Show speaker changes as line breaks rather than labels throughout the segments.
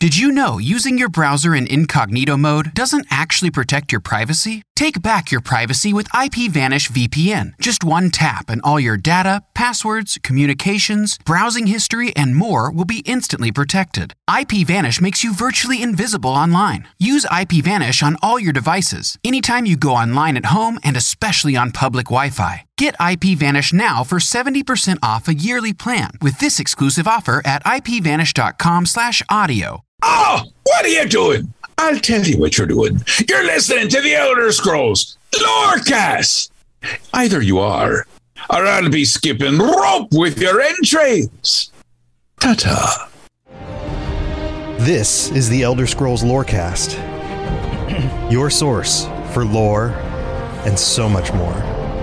Did you know using your browser in incognito mode doesn't actually protect your privacy? Take back your privacy with IPVanish VPN. Just one tap and all your data, passwords, communications, browsing history, and more will be instantly protected. IPVanish makes you virtually invisible online. Use IPVanish on all your devices, anytime you go online at home and especially on public Wi-Fi. Get IPVanish now for 70% off a yearly plan with this exclusive offer at ipvanish.com/audio.
Oh, what are you doing? I'll tell you what you're doing. You're listening to the Elder Scrolls Lorecast. Either you are, or I'll be skipping rope with your entrails. Ta-ta.
This is the Elder Scrolls Lorecast, your source for lore and so much more.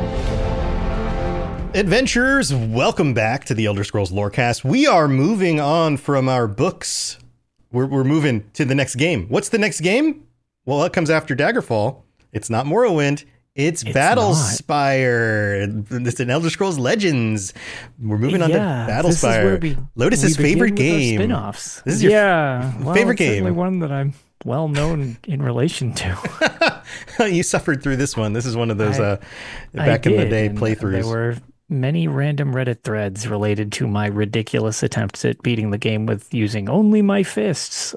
Adventurers, welcome back to the Elder Scrolls Lorecast. We are moving on from our books. We're moving to the next game. What's the next game? Well, it comes after Daggerfall. It's not Morrowind. It's Battlespire. It's an Elder Scrolls Legends. We're moving on to Battlespire. Lotus's favorite game.
Spin-offs.
This is your favorite game.
Certainly one that I'm well known in relation to.
You suffered through this one. This is one of those back in the day playthroughs.
There were many random Reddit threads related to my ridiculous attempts at beating the game with using only my fists.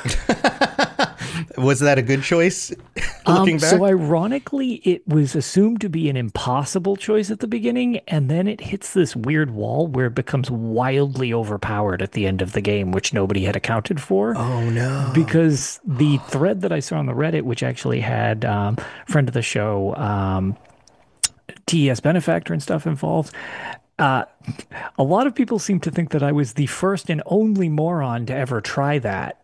Was that a good choice, looking back?
So ironically, it was assumed to be an impossible choice at the beginning, and then it hits this weird wall where it becomes wildly overpowered at the end of the game, which nobody had accounted for.
Oh, no.
Because the thread that I saw on the Reddit, which actually had friend of the show, TES Benefactor and stuff involved, a lot of people seem to think that I was the first and only moron to ever try that.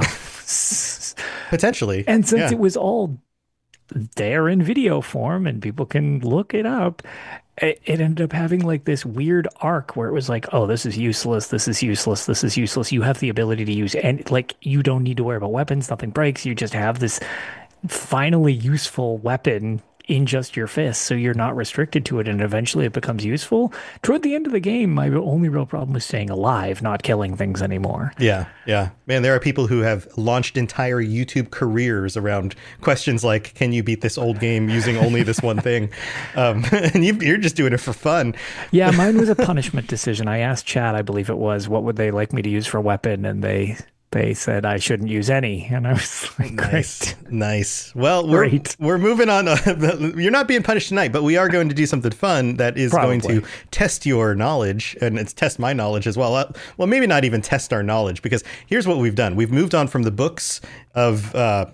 Potentially.
And since it was all there in video form and people can look it up, it ended up having like this weird arc where it was like, oh, this is useless, this is useless, this is useless. You have the ability to use, and like, you don't need to worry about weapons, nothing breaks. You just have this finally useful weapon in just your fists, so you're not restricted to it, and eventually it becomes useful. Toward the end of the game, my only real problem was staying alive, not killing things anymore.
Yeah. Man, there are people who have launched entire YouTube careers around questions like, can you beat this old game using only this one thing? And you're just doing it for fun.
Yeah, mine was a punishment decision. I asked Chad, I believe it was, what would they like me to use for a weapon, and they said I shouldn't use any, and I was like,
Nice. Well, we're moving on. You're not being punished tonight, but we are going to do something fun that is going to test your knowledge, and it's test my knowledge as well. Well, maybe not even test our knowledge, because here's what we've done. We've moved on from the books of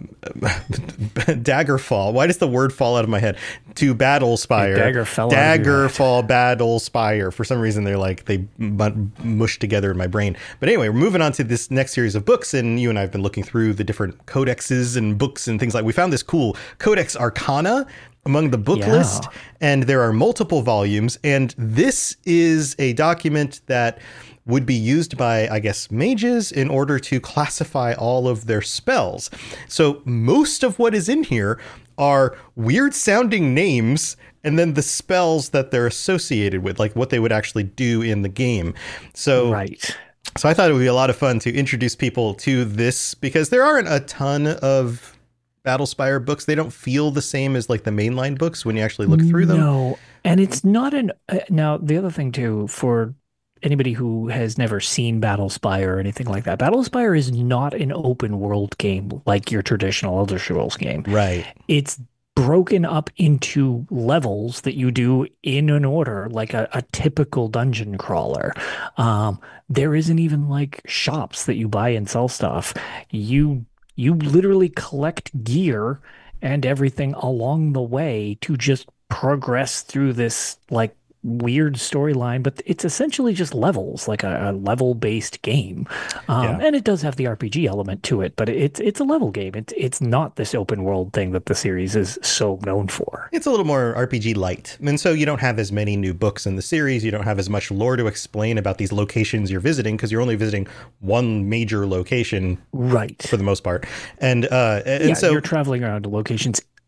Daggerfall. Why does the word fall out of my head? To Battlespire. Daggerfall, Battlespire. For some reason, they mush together in my brain. But anyway, we're moving on to this next series of books, and you and I have been looking through the different codexes and books and things like. We found this cool Codex Arcana among the book list, and there are multiple volumes, and this is a document that would be used by, I guess, mages in order to classify all of their spells. So most of what is in here are weird sounding names and then the spells that they're associated with, like what they would actually do in the game. So I thought it would be a lot of fun to introduce people to this, because there aren't a ton of Battlespire books. They don't feel the same as like the mainline books when you actually look through them.
No, and it's not now the other thing too, for anybody who has never seen Battlespire or anything like that, Battlespire is not an open world game like your traditional Elder Scrolls game.
Right.
It's broken up into levels that you do in an order, like a typical dungeon crawler. There isn't even like shops that you buy and sell stuff. You literally collect gear and everything along the way to just progress through this like weird storyline, but it's essentially just levels, like a level-based game. And it does have the RPG element to it, but it's a level game. It's not this open world thing that the series is so known for.
It's a little more RPG light, and so you don't have as many new books in the series. You don't have as much lore to explain about these locations you're visiting, because you're only visiting one major location,
right,
for the most part. And so
you're traveling around to locations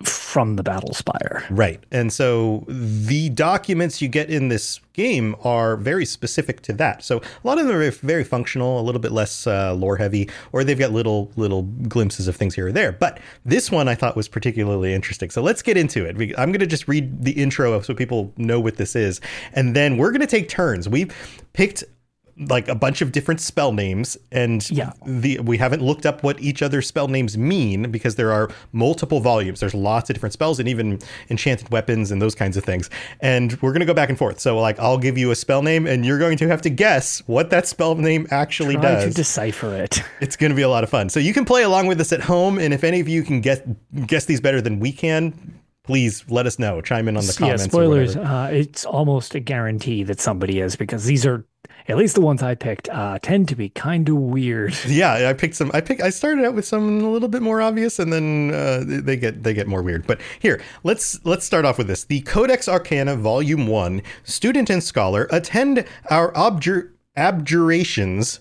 from the Battle Spire.
Right. And so the documents you get in this game are very specific to that. So a lot of them are very functional, a little bit less lore heavy, or they've got little glimpses of things here or there. But this one I thought was particularly interesting. So let's get into it. I'm going to just read the intro so people know what this is. And then we're going to take turns. We've picked like a bunch of different spell names, and we haven't looked up what each other's spell names mean because there are multiple volumes. There's lots of different spells and even enchanted weapons and those kinds of things. And we're going to go back and forth. So like I'll give you a spell name and you're going to have to guess what that spell name actually does.
Try to decipher it.
It's going to be a lot of fun. So you can play along with us at home. And if any of you can guess these better than we can, please let us know. Chime in on the comments.
Yeah, spoilers. It's almost a guarantee that somebody is, because these are, at least the ones I picked, tend to be kind of weird.
Yeah, I picked some. I started out with some a little bit more obvious, and then they get more weird. But here, let's start off with this. The Codex Arcana, Volume 1. Student and scholar, attend our abjurations,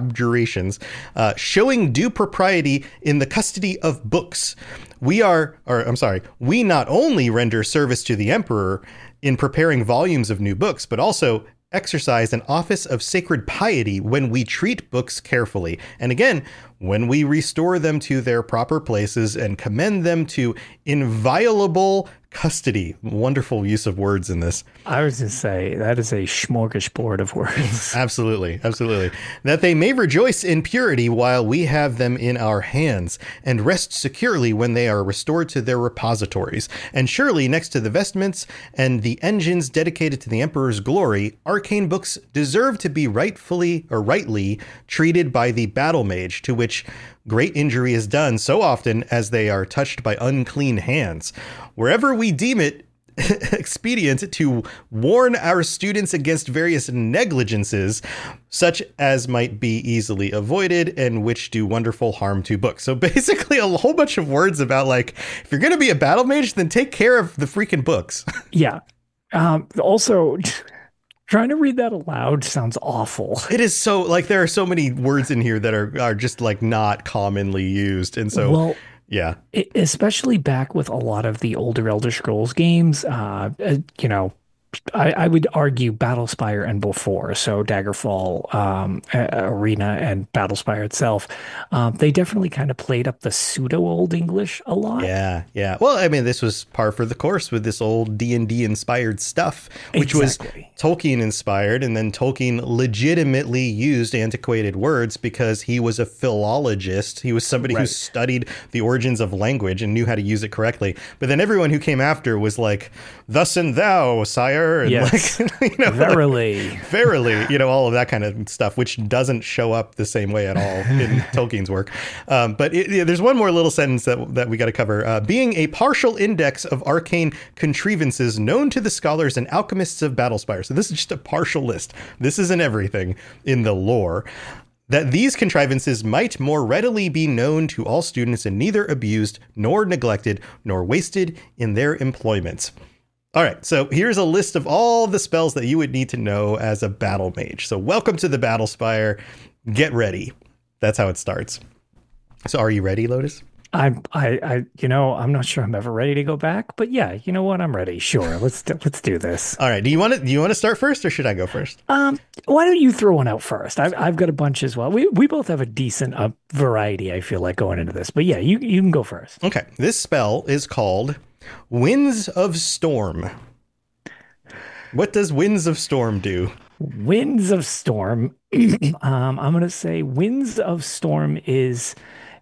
showing due propriety in the custody of books. We not only render service to the Emperor in preparing volumes of new books, but also exercise an office of sacred piety when we treat books carefully. And again, when we restore them to their proper places and commend them to inviolable custody. Wonderful use of words in this.
I was going to say, that is a smorgasbord of words.
Absolutely. Absolutely. That they may rejoice in purity while we have them in our hands, and rest securely when they are restored to their repositories. And surely next to the vestments and the engines dedicated to the Emperor's glory, arcane books deserve to be rightly treated by the battle mage, to which great injury is done so often as they are touched by unclean hands. Wherever we deem it expedient to warn our students against various negligences, such as might be easily avoided and which do wonderful harm to books. So basically a whole bunch of words about like, if you're going to be a battle mage, then take care of the freaking books.
Yeah. Also, trying to read that aloud sounds awful.
It is so, like, there are so many words in here that are just like not commonly used. And so,
well,
yeah,
especially back with a lot of the older Elder Scrolls games, I would argue Battlespire and before, so Daggerfall, Arena, and Battlespire itself, they definitely kind of played up the pseudo Old English a lot.
Yeah. Well, I mean, this was par for the course with this old D&D inspired stuff, which was Tolkien inspired, and then Tolkien legitimately used antiquated words because he was a philologist. He was somebody who studied the origins of language and knew how to use it correctly. But then everyone who came after was like, thus and thou, sire. And
yes.
like, verily, all of that kind of stuff, which doesn't show up the same way at all in Tolkien's work. But there's one more little sentence that we got to cover. Being a partial index of arcane contrivances known to the scholars and alchemists of Battlespire. So this is just a partial list. This isn't everything in the lore. That these contrivances might more readily be known to all students and neither abused, nor neglected, nor wasted in their employments. All right, so here's a list of all the spells that you would need to know as a battle mage. So welcome to the Battlespire. Get ready. That's how it starts. So are you ready, Lotus?
I'm not sure I'm ever ready to go back, but yeah, you know what? I'm ready. Sure. Let's do this.
All right. Do you want to start first or should I go first?
Why don't you throw one out first? I've got a bunch as well. We both have a decent variety, I feel like, going into this, but yeah, you can go first.
Okay. This spell is called Winds of Storm. What does Winds of Storm do?
Winds of Storm. I'm going to say Winds of Storm is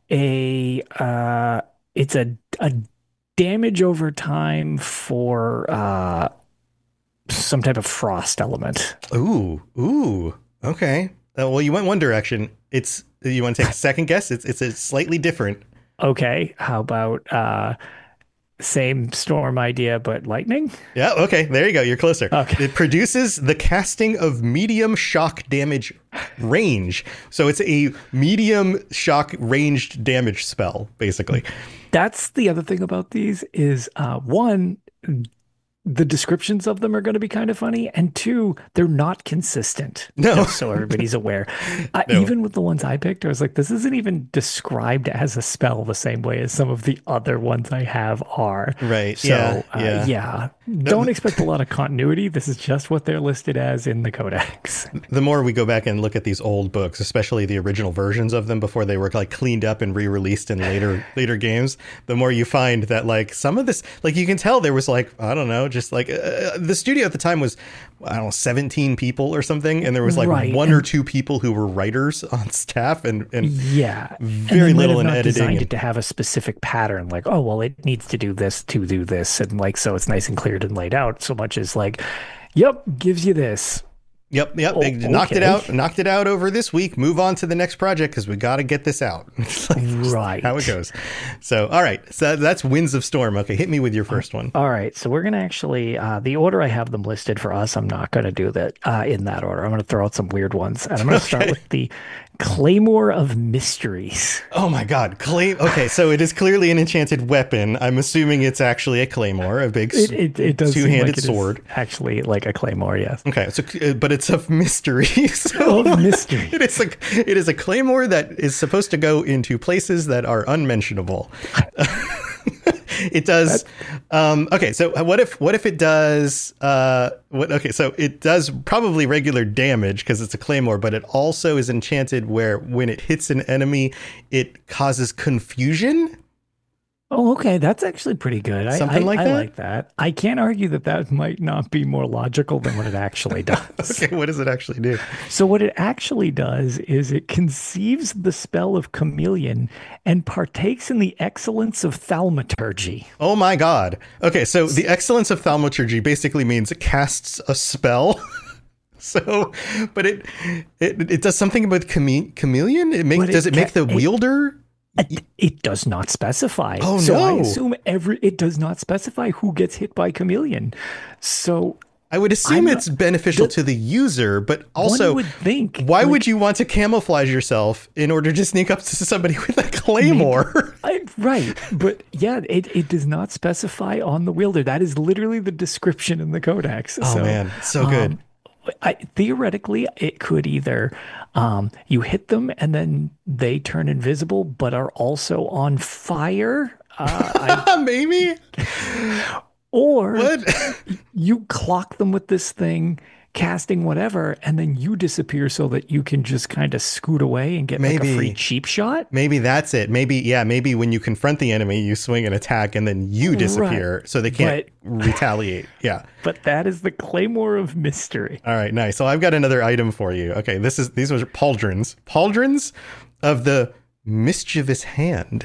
it's a damage over time for some type of frost element.
Ooh. Okay. Well, you went one direction. You want to take a second guess? It's a slightly different.
Okay. How about same storm idea, but lightning?
Yeah, okay, there you go. You're closer.
Okay.
It produces the casting of medium shock damage range. So it's a medium shock ranged damage spell, basically.
That's the other thing about these is, one, the descriptions of them are going to be kind of funny, and two, they're not consistent.
No.
Just so everybody's aware.
No.
Even with the ones I picked, I was like, this isn't even described as a spell the same way as some of the other ones I have are.
Right.
So, yeah. Don't expect a lot of continuity. This is just what they're listed as in the codex.
The more we go back and look at these old books, especially the original versions of them before they were like cleaned up and re-released in later games, the more you find that like some of this, like you can tell there was like, I don't know, just like the studio at the time was, I don't know, 17 people or something. And there was like one or two people who were writers on staff and very little in editing.
Designed it to have a specific pattern, like, oh, well, it needs to do this to do this. And like, so it's nice and cleared and laid out, so much as like, yep, gives you this.
Yep. They knocked it out over this week. Move on to the next project because we got to get this out.
Right.
How it goes. So, all right. So that's Winds of Storm. Okay, hit me with your first one.
All right. So we're going to actually, the order I have them listed for us, I'm not going to do that in that order. I'm going to throw out some weird ones. And I'm going to start with the Claymore of Mysteries.
Oh my God. Okay, so it is clearly an enchanted weapon. I'm assuming it's actually a claymore, a big
it does
two-handed
like
sword.
Actually, like a claymore, yes.
Okay, so but it's of mystery. So
mystery.
It is a claymore that is supposed to go into places that are unmentionable. It does. Okay, so what if it does? So it does probably regular damage because it's a claymore, but it also is enchanted where when it hits an enemy, it causes confusion.
Oh, okay. That's actually pretty good.
Something like that?
I like that. I can't argue that might not be more logical than what it actually does.
Okay, what does it actually do?
So what it actually does is it conceives the spell of chameleon and partakes in the excellence of thaumaturgy.
Oh my God. Okay, so the excellence of thaumaturgy basically means it casts a spell. So, but it does something about chameleon? Does it make the wielder?
It does not specify.
Oh,
so
no.
I assume it does not specify who gets hit by chameleon. So
I would assume it's beneficial to the user, but also
one would think,
why would you want to camouflage yourself in order to sneak up to somebody with a claymore?
Right. But yeah, it does not specify on the wielder. That is literally the description in the codex.
Oh, man. So good.
Theoretically, it could either you hit them and then they turn invisible, but are also on fire.
Maybe.
Or you clock them with this thing, casting whatever, and then you disappear so that you can just kind of scoot away and get like a free cheap shot.
Maybe that's it. Maybe when you confront the enemy, you swing an attack and then you disappear so they can't retaliate. Yeah.
But that is the Claymore of Mystery.
All right, nice. So I've got another item for you. Okay, these were pauldrons. Pauldrons of the Mischievous Hand.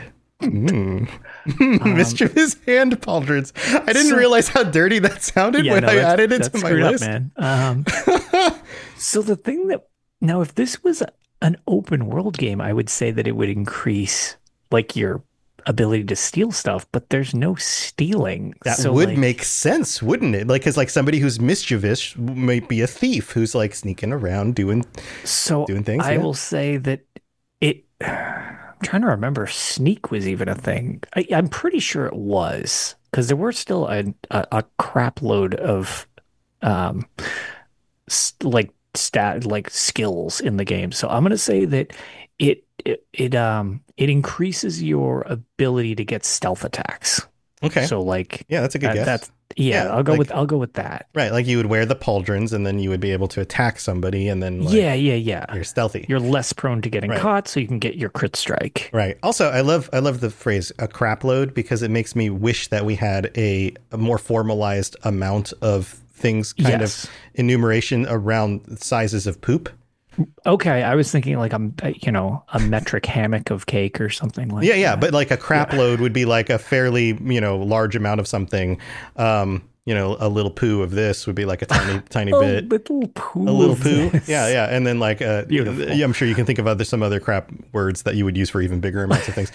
Mischievous Hand pauldrons. I didn't realize how dirty that sounded when I added it to my list.
Man. So the thing now, if this was an open world game, I would say that it would increase like your ability to steal stuff, but there's no stealing.
That would make sense, wouldn't it? Like, because like somebody who's mischievous might be a thief who's like sneaking around doing things.
I will say that I'm trying to remember if sneak was even a thing. I'm pretty sure it was, because there were still a crap load of skills in the game. So I'm going to say that it increases your ability to get stealth attacks.
Okay.
So like,
yeah, that's a good guess.
I'll go with that.
Right, like you would wear the pauldrons and then you would be able to attack somebody and then you're stealthy.
You're less prone to getting caught, so you can get your crit strike.
Right. Also, I love the phrase a crap load because it makes me wish that we had a more formalized amount of things of enumeration around sizes of poop.
Okay, I was thinking like a metric hammock of cake or something like that.
Yeah, but like a crap load would be like a fairly, large amount of something. A little poo of this would be like a tiny bit.
Little poo.
A little poo. Yeah. And then like, I'm sure you can think of some other crap words that you would use for even bigger amounts of things.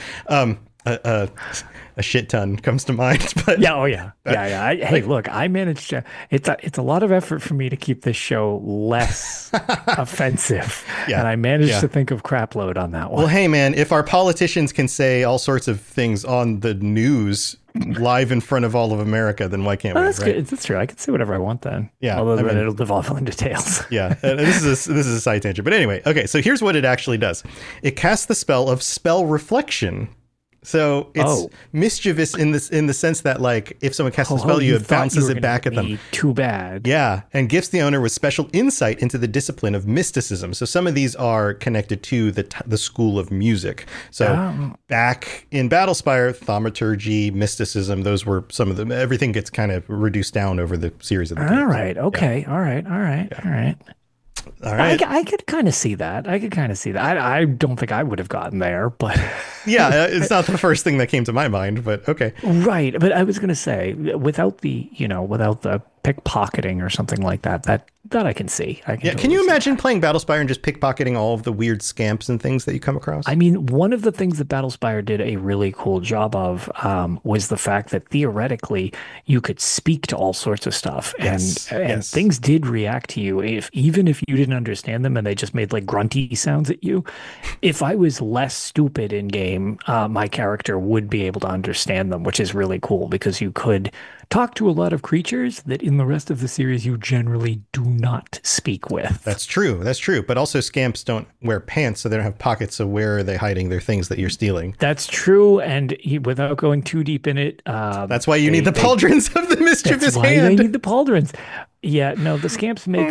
A shit ton comes to mind. But
yeah. Hey, look, I managed to. It's a lot of effort for me to keep this show less offensive, and I managed to think of crap load on that one.
Well, hey, man, if our politicians can say all sorts of things on the news live in front of all of America, then why can't we?
That's
right?
good. That's true. I can say whatever I want then.
Yeah.
Although then it'll devolve into Tails.
Yeah. This is a side tangent. But anyway, okay. So here's what it actually does. It casts the spell of Spell Reflection. So it's mischievous in the sense that, like, if someone casts a spell, it bounces it back at them.
Too bad.
Yeah, and gifts the owner with special insight into the discipline of mysticism. So some of these are connected to the school of music. So back in Battlespire, thaumaturgy, mysticism, those were some of them. Everything gets kind of reduced down over the series of the games.
All right. Okay. Yeah. All right.
All right.
I could kind of see that. I don't think I would have gotten there, but
yeah, it's not the first thing that came to my mind, but okay.
Right. But I was going to say, without the pickpocketing or something like that I can see.
Can you imagine playing Battlespire and just pickpocketing all of the weird scamps and things that you come across?
I mean, one of the things that Battlespire did a really cool job of was the fact that theoretically you could speak to all sorts of stuff, and things did react to you even if you didn't understand them and they just made like grunty sounds at you. If I was less stupid in game, my character would be able to understand them, which is really cool because you could talk to a lot of creatures that in the rest of the series you generally do not speak with.
That's true. But also scamps don't wear pants, so they don't have pockets. So where are they hiding their things that you're stealing?
That's true. And without going too deep in it,
that's why you need the pauldrons of the mischievous hand.
That's why they need the pauldrons. Yeah, no, the scamps make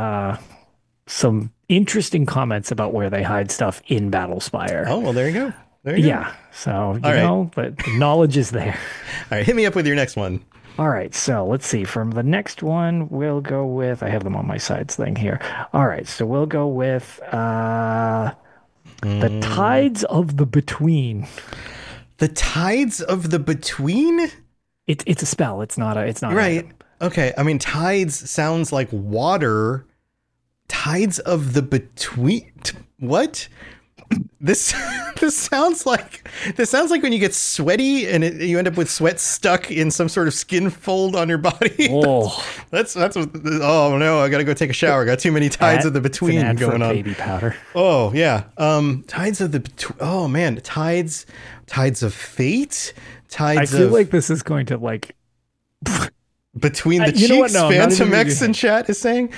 some interesting comments about where they hide stuff in Battlespire.
Oh, well, there you go.
Yeah. So, you know, but the knowledge is there.
All right. Hit me up with your next one.
All right. So let's see. From the next one, we'll go with, I have them on my sides thing here. All right. So we'll go with the Tides of the Between.
The Tides of the Between?
It's a spell. It's not
right. Okay. I mean, tides sounds like water. Tides of the Between. What? This sounds like when you get sweaty and you end up with sweat stuck in some sort of skin fold on your body.
Oh,
that's what. Oh no, I gotta go take a shower. Got too many tides of the between going on.
Baby powder.
Oh yeah. Tides of the between. Oh man, tides of fate. Tides.
I feel like this is going to like
between the cheeks. No, Phantom X in chat is saying.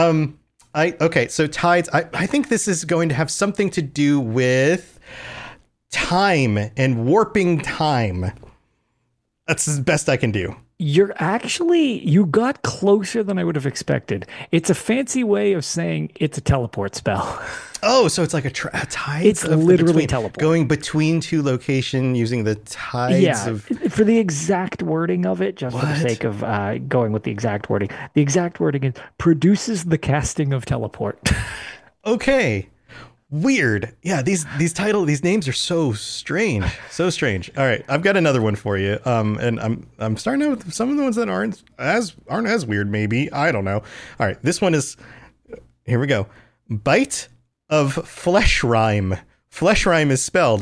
So tides, I think this is going to have something to do with time and warping time. That's the best I can do.
You got closer than I would have expected. It's a fancy way of saying it's a teleport spell.
Oh, so it's like a tides.
It's literally teleport.
Going between two locations using the tides
for the exact wording of it, just for the sake of going with the exact wording. The exact wording is produces the casting of teleport.
Okay. Weird. Yeah, these names are so strange. So strange. All right, I've got another one for you. And I'm starting out with some of the ones that aren't as weird, maybe. I don't know. All right, this one is, here we go. Bite of Fleshrime. Fleshrime is spelled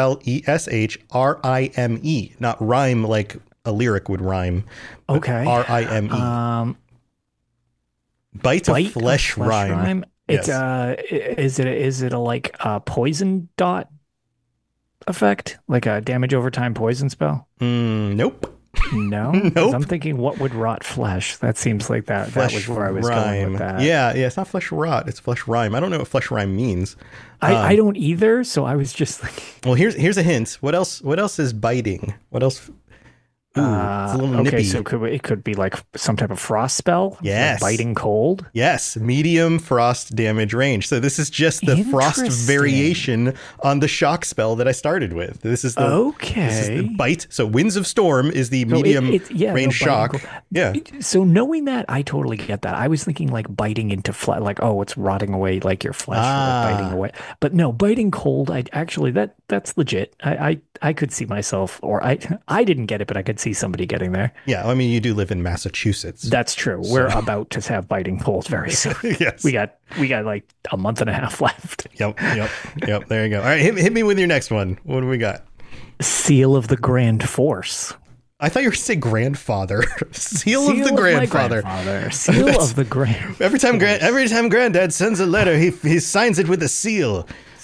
Fleshrime, not rhyme like a lyric would rhyme.
Okay.
Rime. Bite of Fleshrime.
It's is it a like a poison dot effect, like a damage over time poison spell?
Nope.
No.
Nope.
I'm thinking, what would rot flesh? That seems like that was where I was going with that.
Yeah. It's not flesh rot. It's flesh rhyme. I don't know what flesh rhyme means.
I don't either. So I was just like,
well, here's a hint. What else is biting? What else? Ooh, it's a little nippy.
So it could be like some type of frost spell.
Yes.
Like biting cold.
Yes. Medium frost damage range. So this is just the frost variation on the shock spell that I started with. This is the bite. So Winds of Storm is the medium range shock. Yeah.
So knowing that, I totally get that. I was thinking like biting into flesh, like, oh, it's rotting away like your flesh, like biting away. But no, biting cold. That's legit. I could see myself, or I didn't get it, but I could see somebody getting there.
Yeah, I mean, you do live in Massachusetts.
That's true. So. We're about to have biting cold very soon.
Yes.
We got like a month and a half left.
Yep. There you go. All right, hit me with your next one. What do we got?
Seal of the Grand Force.
I thought you were going to say grandfather. Seal of the grandfather.
Seal of the grand.
Every time Granddad sends a letter, he signs it with a seal.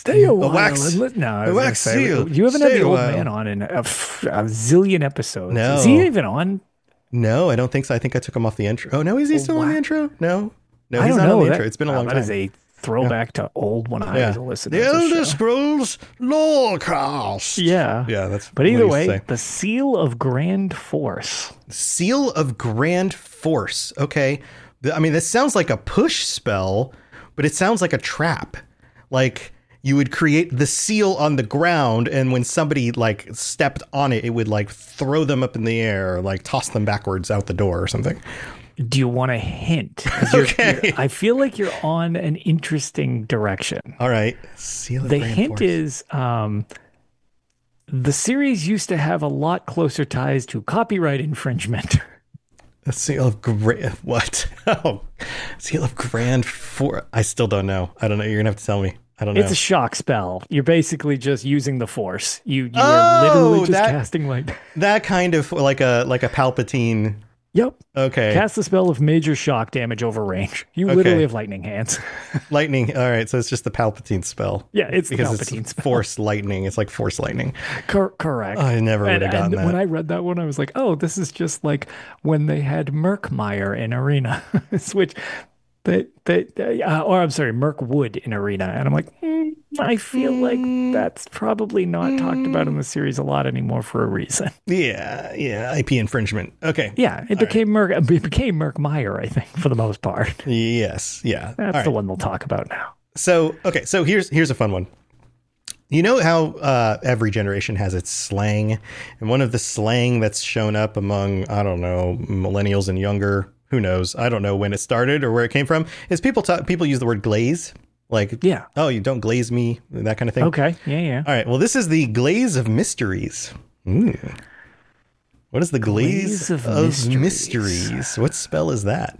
Stay a while.
Wax.
No,
A wax seal.
You haven't had
Stay
the
a
old
while.
man on in a zillion episodes.
No.
Is he even on?
No, I don't think so. I think I took him off the intro. Oh no, is he still on the intro? No,
I
he's
don't
not
know.
on the intro. It's been a long time.
That is a throwback to old when I was a listener.
The
to
Elder
this show.
Scrolls Lorecast.
Yeah.
That's.
But
what
either
he used to
way,
say.
the Seal of Grand Force.
Seal of Grand Force. Okay. I mean, this sounds like a push spell, but it sounds like a trap. Like you would create the seal on the ground, and when somebody like stepped on it, it would like throw them up in the air, or like toss them backwards out the door or something.
Do you want a hint?
Okay.
I feel like you're on an interesting direction.
All right. Seal of
The
Grand
hint
Force.
is the series used to have a lot closer ties to copyright infringement.
The Seal of what? Oh, Seal of Grand Force. I still don't know. I don't know. You're gonna have to tell me. I don't know.
It's a shock spell. You're basically just using the force. You are literally just casting like
that kind of like a Palpatine.
Yep.
Okay.
Cast the spell of major shock damage over range. You literally have lightning hands.
Lightning. All right. So it's just the Palpatine spell.
Yeah, it's
because
the Palpatine
it's
spell.
Force lightning. It's like Force lightning.
Correct.
I never would have gotten that.
When I read that one, I was like, oh, this is just like when they had Murkmire in Arena, which or I'm sorry, Mirkwood in Arena. And I'm like, I feel like that's probably not talked about in the series a lot anymore for a reason.
Yeah. IP infringement. Okay.
Yeah, it became Murkmire, I think, for the most part.
Yes. Yeah.
That's the one they'll talk about now.
So, okay. So here's a fun one. You know how every generation has its slang, and one of the slang that's shown up among, I don't know, millennials and younger, who knows? I don't know when it started or where it came from, is people use the word glaze. Like, oh, you don't glaze me, that kind of thing.
Okay. Yeah.
All right. Well, this is the Glaze of Mysteries. Ooh. What is the Glaze of Mysteries? What spell is that?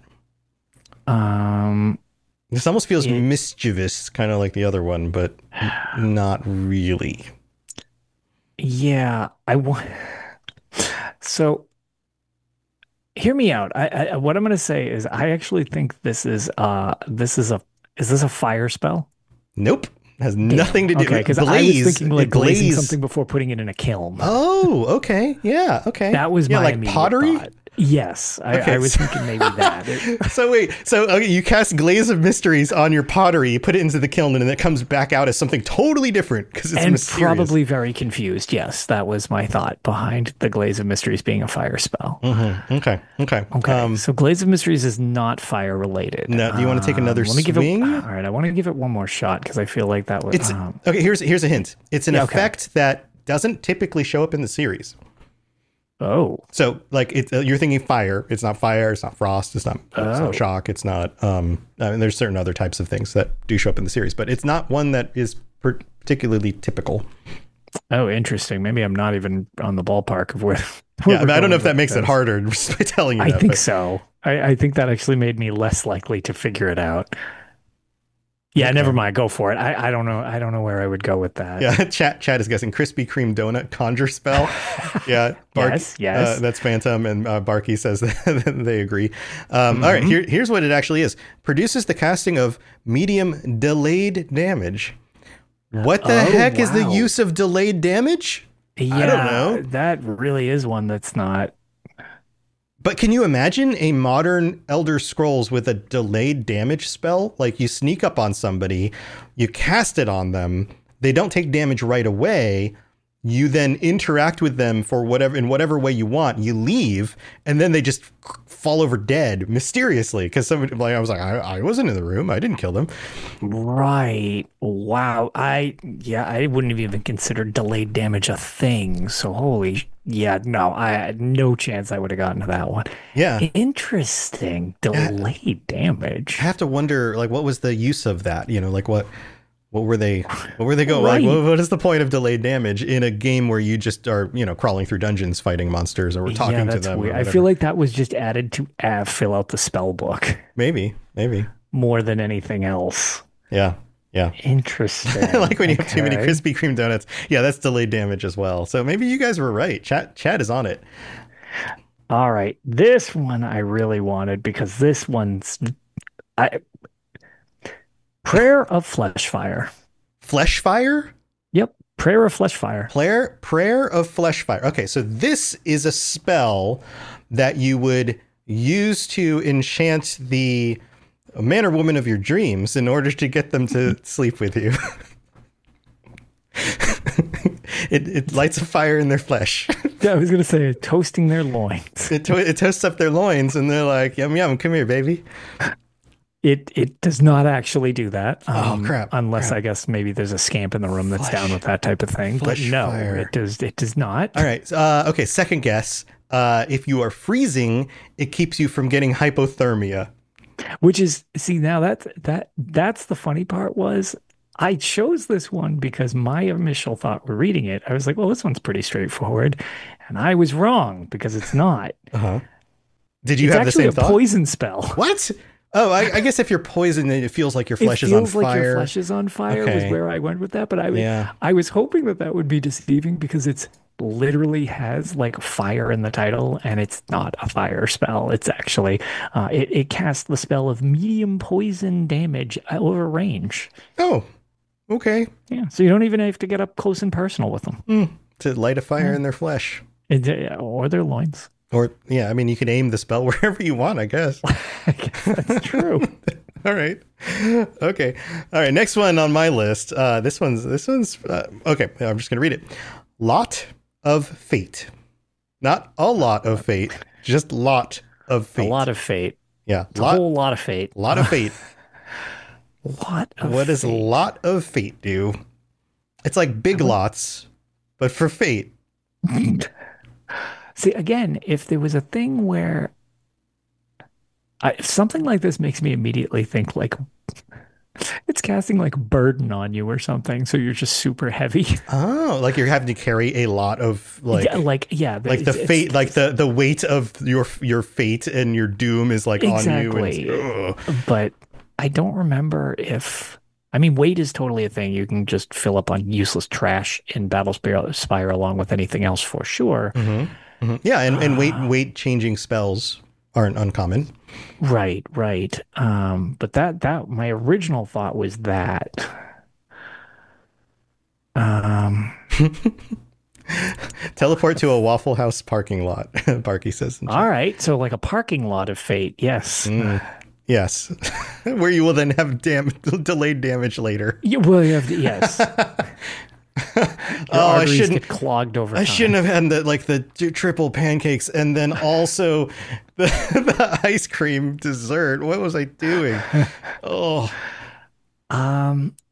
This almost feels mischievous, kind of like the other one, but not really.
Yeah, So, hear me out. I what I'm going to say is, I actually think this is a fire spell?
Nope, has nothing to do.
Okay, because I was thinking like glazing something before putting it in a kiln.
Oh, okay, yeah, okay.
That was my
like pottery.
Thought. Yes, I was thinking maybe that.
So wait, you cast Glaze of Mysteries on your pottery, you put it into the kiln, and it comes back out as something totally different because it's mysterious.
Probably very confused. Yes, that was my thought behind the Glaze of Mysteries being a fire spell.
Mm-hmm. Okay.
So Glaze of Mysteries is not fire related.
No, do you want to take another swing?
All right, I want to give it one more shot because I feel like that was.
Okay, here's a hint. It's an effect that doesn't typically show up in the series.
Oh,
so like you're thinking fire. It's not fire. It's not frost. It's not shock. It's not. I mean, there's certain other types of things that do show up in the series, but it's not one that is particularly typical.
Oh, interesting. Maybe I'm not even on the ballpark of where.
Yeah, I don't know if that makes it harder just by telling you.
I think so. I think that actually made me less likely to figure it out. Yeah, never mind. Go for it. I don't know. I don't know where I would go with that.
Yeah, chat is guessing Krispy Kreme donut conjure spell. Yeah,
yes.
That's Phantom, and Barky says that they agree. All right, here's what it actually is. Produces the casting of medium delayed damage. What the heck is the use of delayed damage?
Yeah,
I don't know.
That really is one that's not.
But can you imagine a modern Elder Scrolls with a delayed damage spell? Like you sneak up on somebody, you cast it on them, they don't take damage right away. You then interact with them for whatever way you want. You leave, and then they just fall over dead mysteriously because somebody. Like I was like, I wasn't in the room. I didn't kill them.
Right. Wow. I wouldn't have even considered delayed damage a thing. So no. I had no chance I would have gotten to that one.
Yeah.
Interesting. Delayed damage.
I have to wonder, like, what was the use of that? You know, like what were they going?
Right.
Like, what is the point of delayed damage in a game where you just are, crawling through dungeons, fighting monsters, or talking to them?
Weird. I feel like that was just added to fill out the spell book.
Maybe.
More than anything else.
Yeah.
Interesting.
Like when you have too many Krispy Kreme donuts. Yeah, that's delayed damage as well. So maybe you guys were right. Chat is on it.
All right. This one I really wanted because this one's... Prayer of Fleshfire.
Flesh fire?
Yep. Prayer of Flesh Fire.
Prayer of Flesh Fire. Okay, so this is a spell that you would use to enchant the man or woman of your dreams in order to get them to sleep with you. It lights a fire in their flesh.
Yeah, I was going to say toasting their loins.
It toasts up their loins, and they're like, yum, yum, come here, baby.
It does not actually do that.
Crap.
Unless I guess maybe there's a scamp in the room that's down with that type of thing. But no, fire. It does not.
All right. Okay, second guess. If you are freezing, it keeps you from getting hypothermia.
Which is, see, now that's the funny part was I chose this one because my initial thought when reading it, I was like, well, this one's pretty straightforward. And I was wrong because it's not.
Uh-huh. Did you have the same thought?
It's actually a poison spell.
What? Oh, I guess if you're poisoned, it feels like your flesh is on fire. It feels like
your flesh is on fire was where I went with that. But I was hoping that would be deceiving because it's literally has like fire in the title and it's not a fire spell. It's actually, it casts the spell of medium poison damage over range.
Oh, okay.
Yeah, so you don't even have to get up close and personal with them.
To light a fire in their flesh.
Or their loins.
Or, yeah, I mean, you can aim the spell wherever you want, I guess.
I guess that's true.
All right. Okay. All right. Next one on my list. This one's okay. I'm just going to read it. Lot of Fate. Not a lot of fate, just lot of fate.
A lot of fate.
Yeah.
A whole lot of fate.
Lot of fate.
What
does lot of fate do? It's like big lots, but for fate.
See, again, if there was a thing where something like this makes me immediately think like it's casting like burden on you or something, so you're just super heavy.
Oh, like you're having to carry a lot of like the fate, like the weight of your fate and your doom is like
exactly.
on you.
But I don't remember if. I mean, weight is totally a thing. You can just fill up on useless trash in Battlespire along with anything else for sure.
Mm-hmm. Mm-hmm. Yeah, and weight changing spells aren't uncommon.
Right. But that my original thought was that.
Teleport to a Waffle House parking lot, Barky says.
All right, so like a parking lot of fate, yes.
Yes, where you will then have delayed damage later.
You will have yes. I shouldn't get clogged over time.
I shouldn't have had the triple pancakes and then also the ice cream dessert. What was I doing? Oh,
a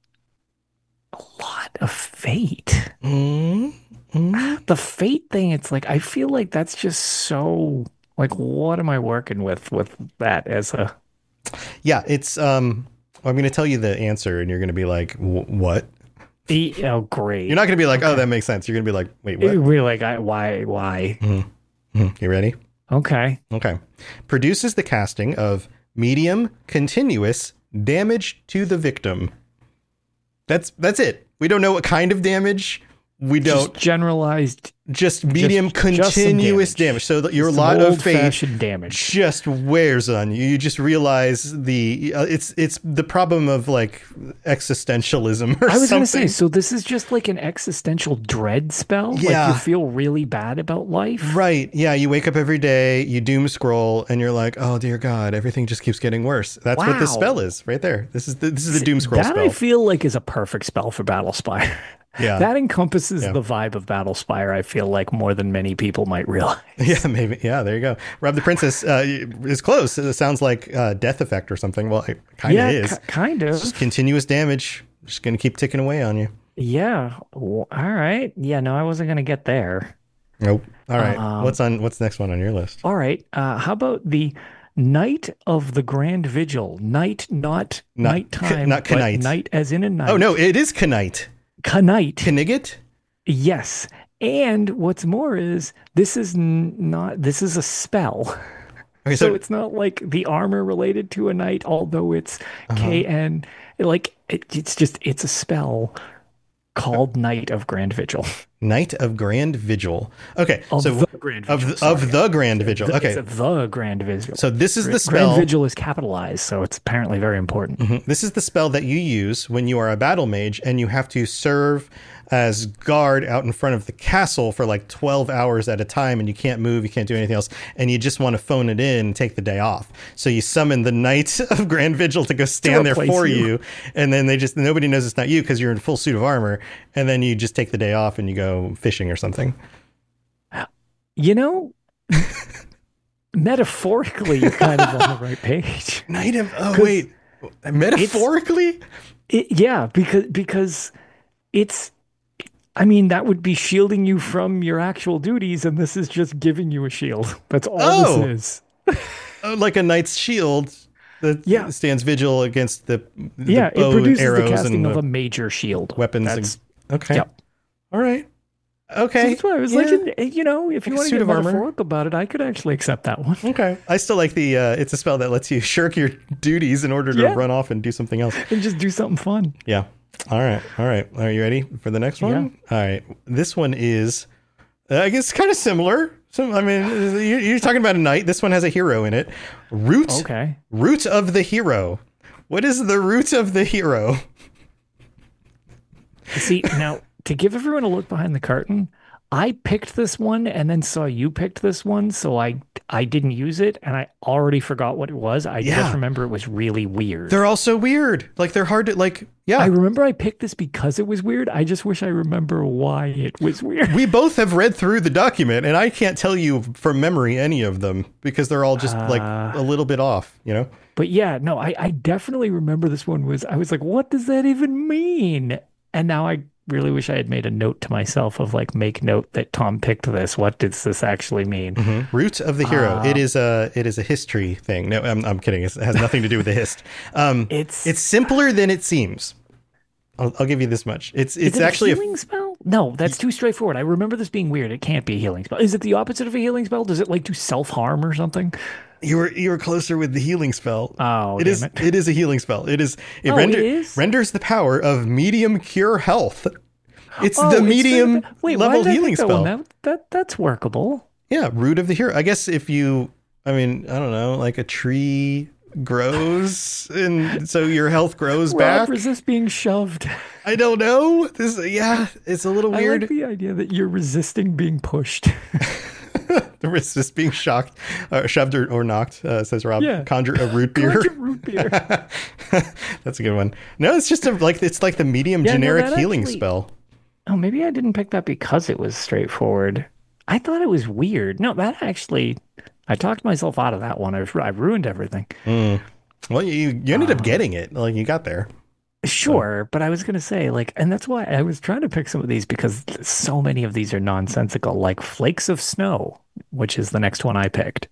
lot of fate.
Mm-hmm.
The fate thing. It's like I feel like that's just so like. What am I working with that as a?
Yeah, it's. I'm going to tell you the answer, and you're going to be like, "What?"
Oh, great!
You're not going to be like, "Oh, that makes sense." You're going to be like, "Wait, what?"
We're like, why?
Mm-hmm. You ready?
Okay.
Produces the casting of medium continuous damage to the victim. That's it. We don't know what kind of damage. We don't.
Just generalized.
Just medium continuous damage. So your lot of fate
damage
just wears on you. You just realize it's the problem of like existentialism or
I was
something.
going to say, so this is just like an existential dread spell?
Yeah.
Like you feel really bad about life?
Right. Yeah. You wake up every day, you doom scroll, and you're like, oh, dear God, everything just keeps getting worse. That's what this spell is right there. This is the doom scroll spell.
That I feel like is a perfect spell for Battlespire.
Yeah.
That encompasses the vibe of Battlespire, I feel like, more than many people might realize.
Yeah, maybe. Yeah, there you go. Rob the Princess is close. It sounds like Death Effect or something. Well, it kind of is.
Kind of.
Just continuous damage. Just going to keep ticking away on you.
Yeah. All right. Yeah, no, I wasn't going to get there.
Nope. All right. What's the next one on your list?
All right. How about the Night of the Grand Vigil? Night, not nighttime.
Not Knight.
Night as in a night.
Oh, no, it is Knight.
Knight.
Knigget?
Yes. And what's more is this is a spell. Okay, so it's not like the armor related to a knight, although it's KN. Like it's a spell. called Night of Grand Vigil.
Night of Grand Vigil. Okay,
the Grand Vigil.
Of the Grand Vigil. Okay,
it's the Grand Vigil.
So this is the spell.
Grand Vigil is capitalized, so it's apparently very important.
Mm-hmm. This is the spell that you use when you are a battle mage and you have to serve as guard out in front of the castle for like 12 hours at a time, and you can't move, you can't do anything else, and you just want to phone it in and take the day off. So you summon the Knight of Grand Vigil to go stand there for you, and then nobody knows it's not you because you're in full suit of armor, and then you just take the day off and you go fishing or something.
You know, metaphorically, you're kind of on the right page.
Metaphorically?
Yeah, because it's, I mean, that would be shielding you from your actual duties, and this is just giving you a shield. That's all this is.
Like a knight's shield that stands vigil against the
it
bow
produces
and arrows
the casting
and
of a major shield.
Weapons. Okay.
Yep.
All right. Okay.
So that's why I was like, you know, if you want to get metaphorical about it, I could actually accept that one.
Okay. I still like the, it's a spell that lets you shirk your duties in order to run off and do something else.
And just do something fun.
Yeah. All right. Are you ready for the next one? Yeah. All right. This one is, I guess, kind of similar. So, I mean, you're talking about a knight. This one has a hero in it. Root of the hero. What is the root of the hero?
See, now, to give everyone a look behind the curtain, I picked this one and then saw you picked this one, so I didn't use it, and I already forgot what it was. I just remember it was really weird.
They're all so weird. Like, they're hard to, like,
I remember I picked this because it was weird. I just wish I remember why it was weird.
We both have read through the document, and I can't tell you from memory any of them, because they're all just, like, a little bit off, you know?
But yeah, no, I definitely remember this one I was like, what does that even mean? And now I really wish I had made a note to myself of like, make note that Tom picked this. What does this actually mean?
Mm-hmm. Root of the hero. It is a history thing. No, I'm kidding. It has nothing to do with the hist. It's simpler than it seems. I'll give you this much. It's actually
a healing spell. No, that's too straightforward. I remember this being weird. It can't be a healing spell. Is it the opposite of a healing spell? Does it like do self-harm or something?
You were closer with the healing spell.
Oh,
it is a healing spell. It renders the power of medium cure health. It's the medium level healing spell.
That's workable.
Yeah, root of the hero. I guess if you, I mean, I don't know, like a tree grows and so your health grows back.
Resist being shoved.
I don't know. It's a little weird.
I like the idea that you're resisting being pushed.
The resist being shoved or knocked, says Rob. Yeah. Conjure a root beer.
Conjure root beer.
That's a good one. No, it's just it's like the medium generic healing spell.
Oh, maybe I didn't pick that because it was straightforward. I thought it was weird. No, that actually, I talked myself out of that one. I ruined everything.
Well, you ended up getting it. Like, you got there.
Sure, but I was going to say, like, and that's why I was trying to pick some of these because so many of these are nonsensical, like Flakes of Snow, which is the next one I picked.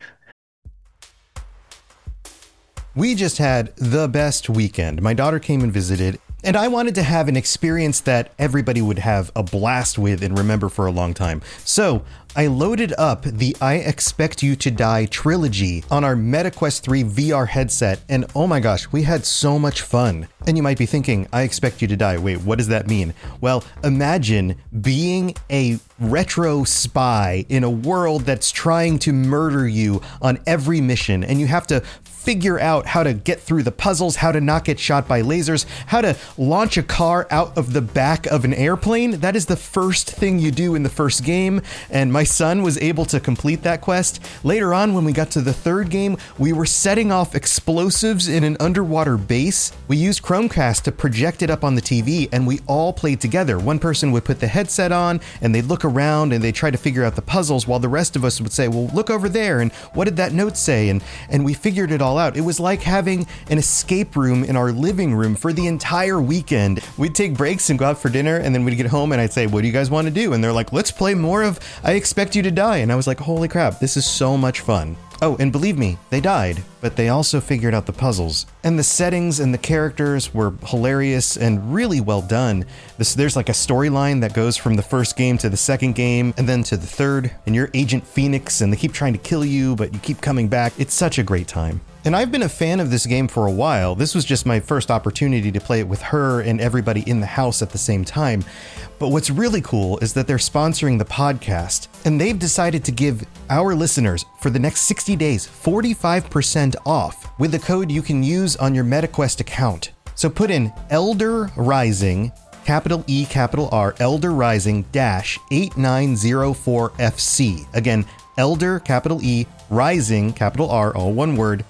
We just had the best weekend. My daughter came and visited, and I wanted to have an experience that everybody would have a blast with and remember for a long time. So I loaded up the I Expect You to Die trilogy on our MetaQuest 3 VR headset, and oh my gosh, we had so much fun. And you might be thinking, I expect you to die. Wait, what does that mean? Well, imagine being a retro spy in a world that's trying to murder you on every mission, and you have to figure out how to get through the puzzles, how to not get shot by lasers, how to launch a car out of the back of an airplane. That is the first thing you do in the first game, and my son was able to complete that quest. Later on, when we got to the third game, we were setting off explosives in an underwater base. We used Chromecast to project it up on the TV, and we all played together. One person would put the headset on, and they'd look around, and they'd try to figure out the puzzles, while the rest of us would say, well, look over there, and what did that note say? And we figured it all out. It was like having an escape room in our living room for the entire weekend. We'd take breaks and go out for dinner, and then we'd get home, and I'd say, what do you guys want to do? And they're like, let's play more of I Expect You to Die. And I was like, holy crap, this is so much fun. Oh, and believe me, they died, but they also figured out the puzzles. And the settings and the characters were hilarious and really well done. There's like a storyline that goes from the first game to the second game, and then to the third, and you're Agent Phoenix, and they keep trying to kill you, but you keep coming back. It's such a great time. And I've been a fan of this game for a while. This was just my first opportunity to play it with her and everybody in the house at the same time. But what's really cool is that they're sponsoring the podcast, and they've decided to give our listeners, for the next 60 days, 45% off with the code you can use on your MetaQuest account. So put in Elder Rising, capital E, capital R, Elder Rising -8904FC. Again, Elder, capital E, Rising, capital R, all one word,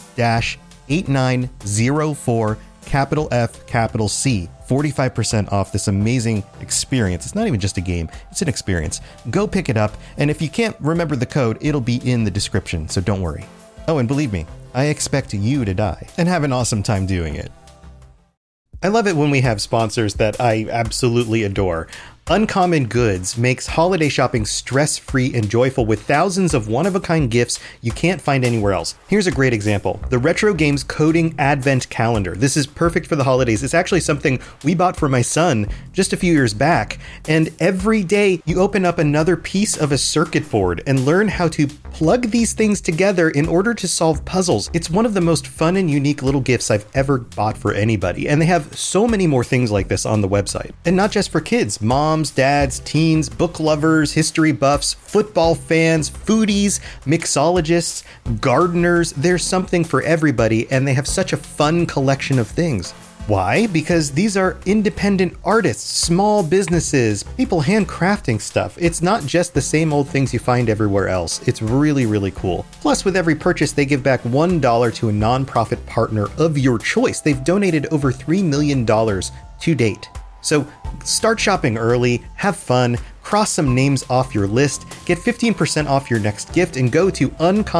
-8904, capital F, capital C. 45% off this amazing experience. It's not even just a game, it's an experience. Go pick it up, and if you can't remember the code, it'll be in the description, so don't worry. Oh, and believe me, I expect you to die and have an awesome time doing it. I love it when we have sponsors that I absolutely adore. Uncommon Goods makes holiday shopping stress-free and joyful with thousands of one-of-a-kind gifts you can't find anywhere else. Here's a great example. The Retro Games Coding Advent Calendar. This is perfect for the holidays. It's actually something we bought for my son just a few years back. And every day you open up another piece of a circuit board and learn how to plug these things together in order to solve puzzles. It's one of the most fun and unique little gifts I've ever bought for anybody. And they have so many more things like this on the website. And not just for kids. Moms, dads, teens, book lovers, history buffs, football fans, foodies, mixologists, gardeners. There's something for everybody, and they have such a fun collection of things. Why? Because these are independent artists, small businesses, people handcrafting stuff. It's not just the same old things you find everywhere else. It's really, really cool. Plus, with every purchase, they give back $1 to a nonprofit partner of your choice. They've donated over $3 million to date. So start shopping early, have fun, cross some names off your list, get 15% off your next gift, and go to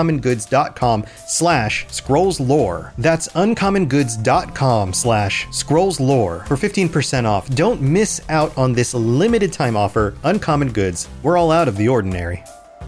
uncommongoods.com/scrollslore. That's uncommongoods.com/scrollslore for 15% off. Don't miss out on this limited time offer. Uncommon Goods. We're all out of the ordinary.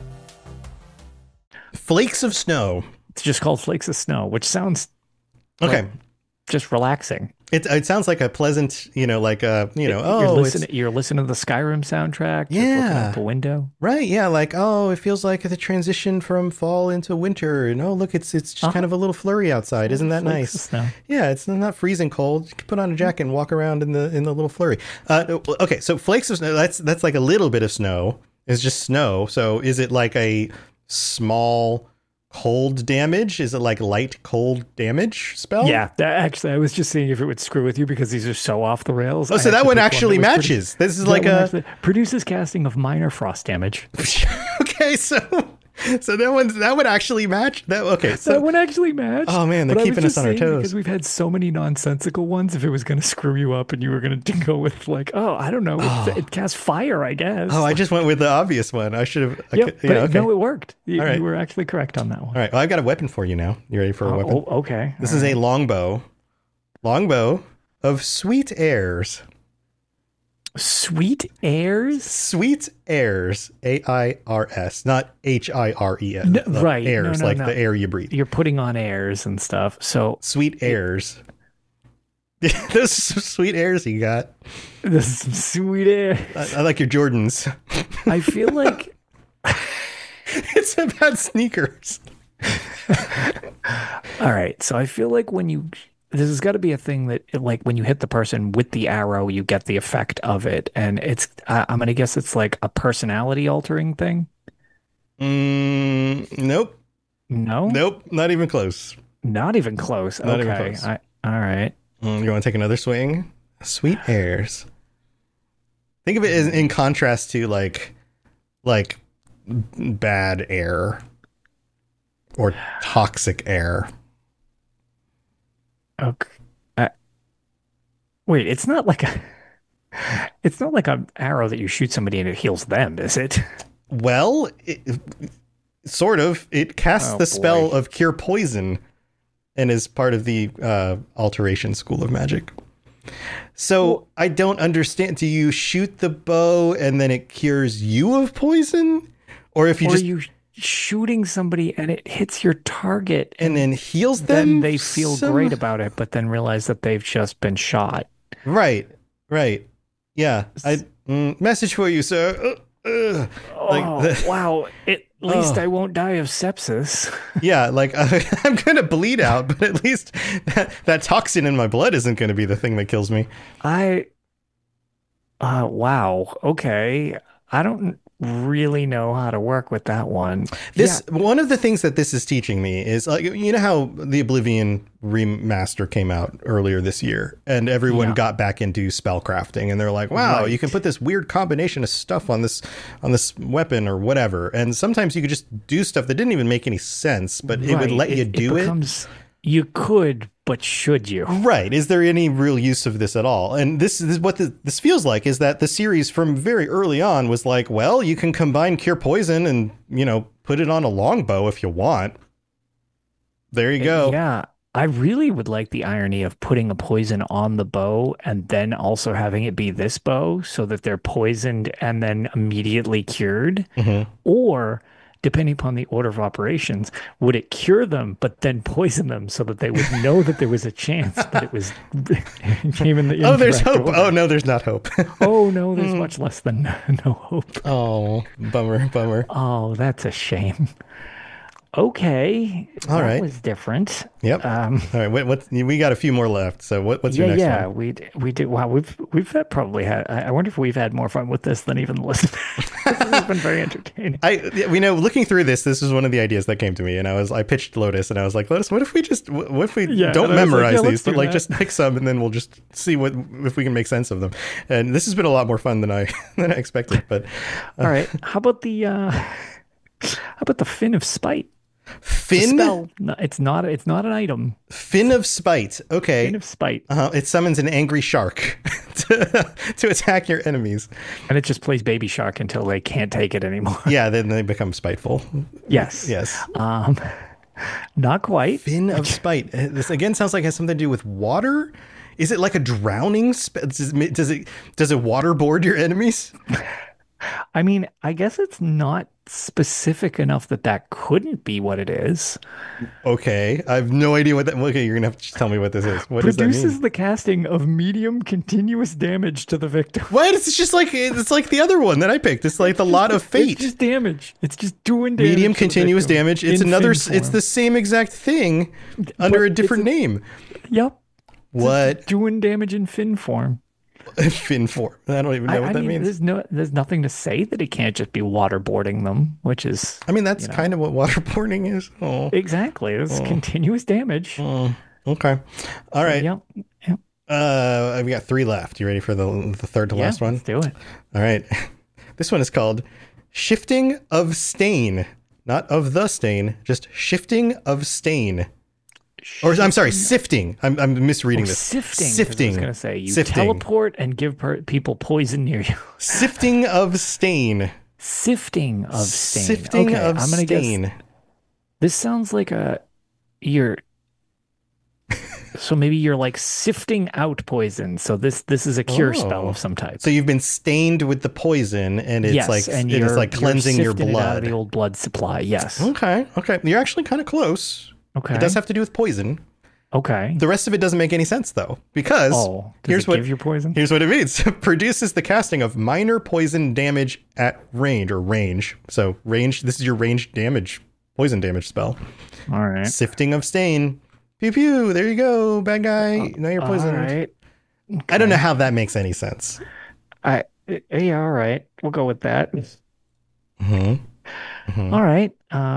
Flakes of Snow.
It's just called Flakes of Snow, which sounds
okay.
Just relaxing.
It sounds like a pleasant, you're listening to the
Skyrim soundtrack.
Yeah.
Just looking out the window.
Right. Yeah. Like, it feels like the transition from fall into winter. And look, it's just kind of a little flurry outside. Isn't that nice? Yeah. It's not freezing cold. You can put on a jacket and walk around in the little flurry. Okay. So flakes of snow, that's like a little bit of snow. It's just snow. So is it like a small cold damage? Is it like light cold damage spell?
Yeah, actually, I was just seeing if it would screw with you because these are so off the rails.
Oh, so that one actually matches. This is like
produces casting of minor frost damage.
Okay, so that would actually match. That would actually match. Oh man, they're keeping us on our toes
because we've had so many nonsensical ones. If it was going to screw you up and you were going to go with I don't know, it casts fire, I guess.
Oh, I just went with the obvious one. I should have.
No, it worked. You were actually correct on that one.
All right, well, I've got a weapon for you now. You ready for a weapon?
Oh, okay.
This is a longbow of Sweet Airs.
Sweet Airs?
Sweet Airs. AIRS, not HIRES.
No, right.
Airs,
no.
the air you breathe.
You're putting on airs and stuff. So
Sweet Airs. Those sweet airs you got.
This is some sweet airs.
I like your Jordans.
I feel like
it's about sneakers.
All right. So I feel like this has got to be a thing that, like, when you hit the person with the arrow, you get the effect of it. And I'm going to guess it's like a personality altering thing.
Nope.
No?
Nope. Not even close.
Not even close.
Not
okay.
even close.
All right.
You want to take another swing? Sweet Airs. Think of it in contrast to like bad air or toxic air.
Okay. Wait, it's not like an arrow that you shoot somebody and it heals them, is it?
Well, sort of. It casts the spell of Cure Poison and is part of the Alteration School of Magic. So I don't understand. Do you shoot the bow and then it cures you of poison? Or if you
shooting somebody and it hits your target
and then heals them,
then they feel great about it, but then realize that they've just been shot.
Right. Yeah. Message for you, sir.
Wow. least I won't die of sepsis.
Yeah, like I'm going to bleed out, but at least that toxin in my blood isn't going to be the thing that kills me.
Wow. Okay. I don't really know how to work with that one.
One of the things that this is teaching me is, you know how the Oblivion remaster came out earlier this year and everyone got back into spellcrafting and they're like, wow, you can put this weird combination of stuff on this weapon or whatever. And sometimes you could just do stuff that didn't even make any sense, but it would let you do it.
You could, but should you?
Right. Is there any real use of this at all? And this is what this feels like, is that the series from very early on was like, well, you can combine Cure Poison and, put it on a longbow if you want. There you go.
Yeah. I really would like the irony of putting a poison on the bow and then also having it be this bow so that they're poisoned and then immediately cured. Mm-hmm. Or, depending upon the order of operations, would it cure them, but then poison them so that they would know that there was a chance that it was came in the
there's hope.
order.
Oh, no, there's not hope.
Oh, no, there's much less than no hope.
Oh, bummer.
Oh, that's a shame. Okay.
All right.
That was different.
Yep. All right. We got a few more left. So what's your next one?
Yeah, we did. Wow, we've probably had. I wonder if we've had more fun with this than even the listeners. This has been very entertaining.
Looking through this was one of the ideas that came to me, and I pitched Lotus, and I was like, Lotus, what if we don't memorize these, but just pick some, and then we'll just see if we can make sense of them. And this has been a lot more fun than I expected. But
all right, how about the Fin of Spite?
Fin?
No, it's not an item.
Fin of Spite. Okay.
Fin of Spite.
It summons an angry shark to attack your enemies.
And it just plays baby shark until they can't take it anymore.
Yeah, then they become spiteful.
Yes. Not quite.
Fin of Spite. This again sounds like it has something to do with water. Is it like a drowning? Does it waterboard your enemies?
I mean, I guess it's not specific enough that couldn't be what it is.
Okay. I have no idea what that... Okay, you're going to have to tell me what this is. What does that mean?
Produces the casting of medium continuous damage to the victim.
What? It's like the other one that I picked. It's like the Lot of Fate.
It's just damage. It's just doing damage.
Medium continuous damage. It's it's the same exact thing under a different name.
Yep.
What?
Doing damage in fin form.
Fin form. I don't even know what that means.
There's nothing to say that it can't just be waterboarding them, which is...
I mean, that's kind of what waterboarding is. Oh.
Exactly. It's continuous damage.
Okay. All right.
Yep.
We got 3 left. You ready for the third to last one?
Let's do it.
All right. This one is called Shifting of Stain. Not of the stain, just Shifting of Stain. Or I'm sorry, sifting. I'm misreading this.
Sifting. I was going to say you teleport and give people poison near you.
Sifting of Stain.
Sifting of Stain.
Sifting of
I'm gonna
Stain.
Guess, this sounds like so maybe you're like sifting out poison. So this is a cure spell of some type.
So you've been stained with the poison, and it's like cleansing your blood. It out
of the old blood supply. Yes.
Okay. You're actually kind of close.
Okay.
It does have to do with poison.
Okay.
The rest of it doesn't make any sense, though, because
give you poison?
Here's what it means. Produces the casting of minor poison damage at range. So range, this is your range damage, poison damage spell.
All right.
Sifting of Stain. Pew, pew. There you go, bad guy. Now you're poisoned.
All right. Okay.
I don't know how that makes any sense.
Yeah, all right. We'll go with that.
Mm-hmm.
All right.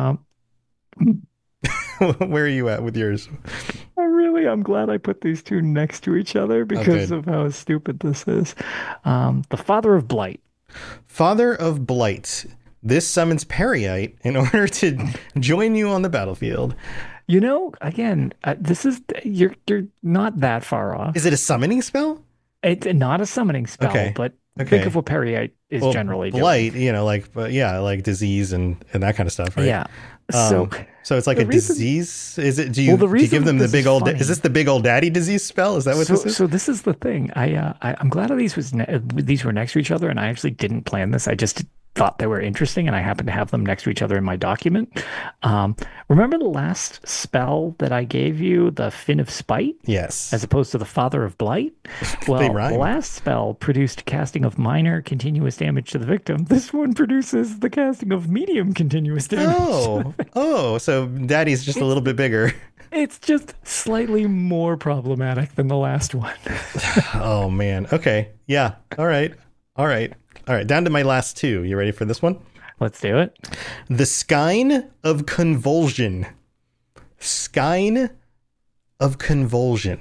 Where are you at with yours?
I'm glad I put these two next to each other because of how stupid this is. The Father of Blight.
Father of Blight. This summons Peryite in order to join you on the battlefield.
Again, this is you're not that far off.
Is it a summoning spell?
It's not a summoning spell, but think of what Peryite is generally
blight,
doing.
like disease and that kind of stuff, right?
Yeah.
So it's like a disease. Is it? Do you give them the big old? Is this the big old daddy disease spell? Is that what this is?
So this is the thing. I'm glad these were next to each other, and I actually didn't plan this. I just thought they were interesting, and I happen to have them next to each other in my document. Remember the last spell that I gave you, the Fin of Spite?
Yes.
As opposed to the Father of Blight? Well, the last spell produced casting of minor continuous damage to the victim. This one produces the casting of medium continuous damage.
So Daddy's just a little bit bigger.
It's just slightly more problematic than the last one.
Oh, man. Okay. Yeah. All right. Down to my last two. You ready for this one?
Let's do it.
The Skein of Convulsion. Skein of Convulsion.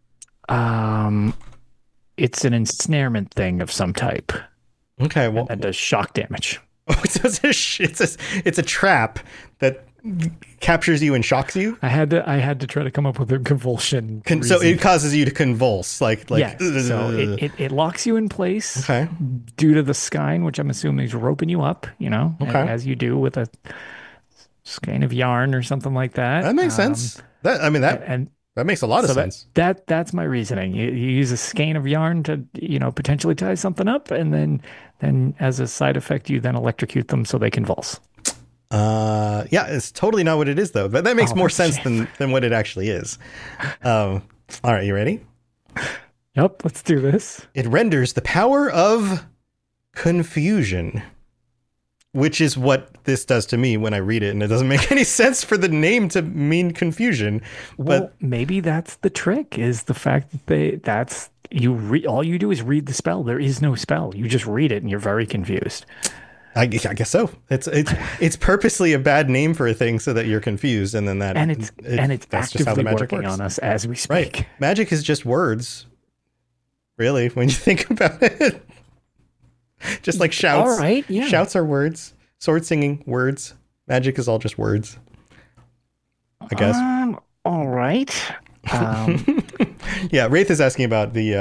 It's an ensnarement thing of some type.
Okay. Well,
and does shock damage.
Oh, it's a trap that captures you and shocks you.
I had to try to come up with a convulsion.
So it causes you to convulse, like.
Yeah. So it locks you in place.
Okay.
Due to the skein, which I'm assuming is roping you up. As you do with a skein of yarn or something like that.
That makes sense. That makes a lot of sense.
That's my reasoning. You use a skein of yarn to potentially tie something up, and then as a side effect, you then electrocute them so they convulse.
Yeah, it's totally not what it is, though. But that makes more sense than what it actually is. All right, you ready?
Yep, let's do this.
It renders the power of confusion, which is what this does to me when I read it, and it doesn't make any sense for the name to mean confusion. But
maybe that's the trick, is the fact that all you do is read the spell. There is no spell. You just read it, and you're very confused.
I guess so. It's purposely a bad name for a thing so that you're confused, and then
it's actively working on us as we speak.
Right. Magic is just words, really, when you think about it. Just like shouts.
All right, yeah.
Shouts are words. Sword singing, words. Magic is all just words, I guess.
All right.
Yeah, Wraith is asking about the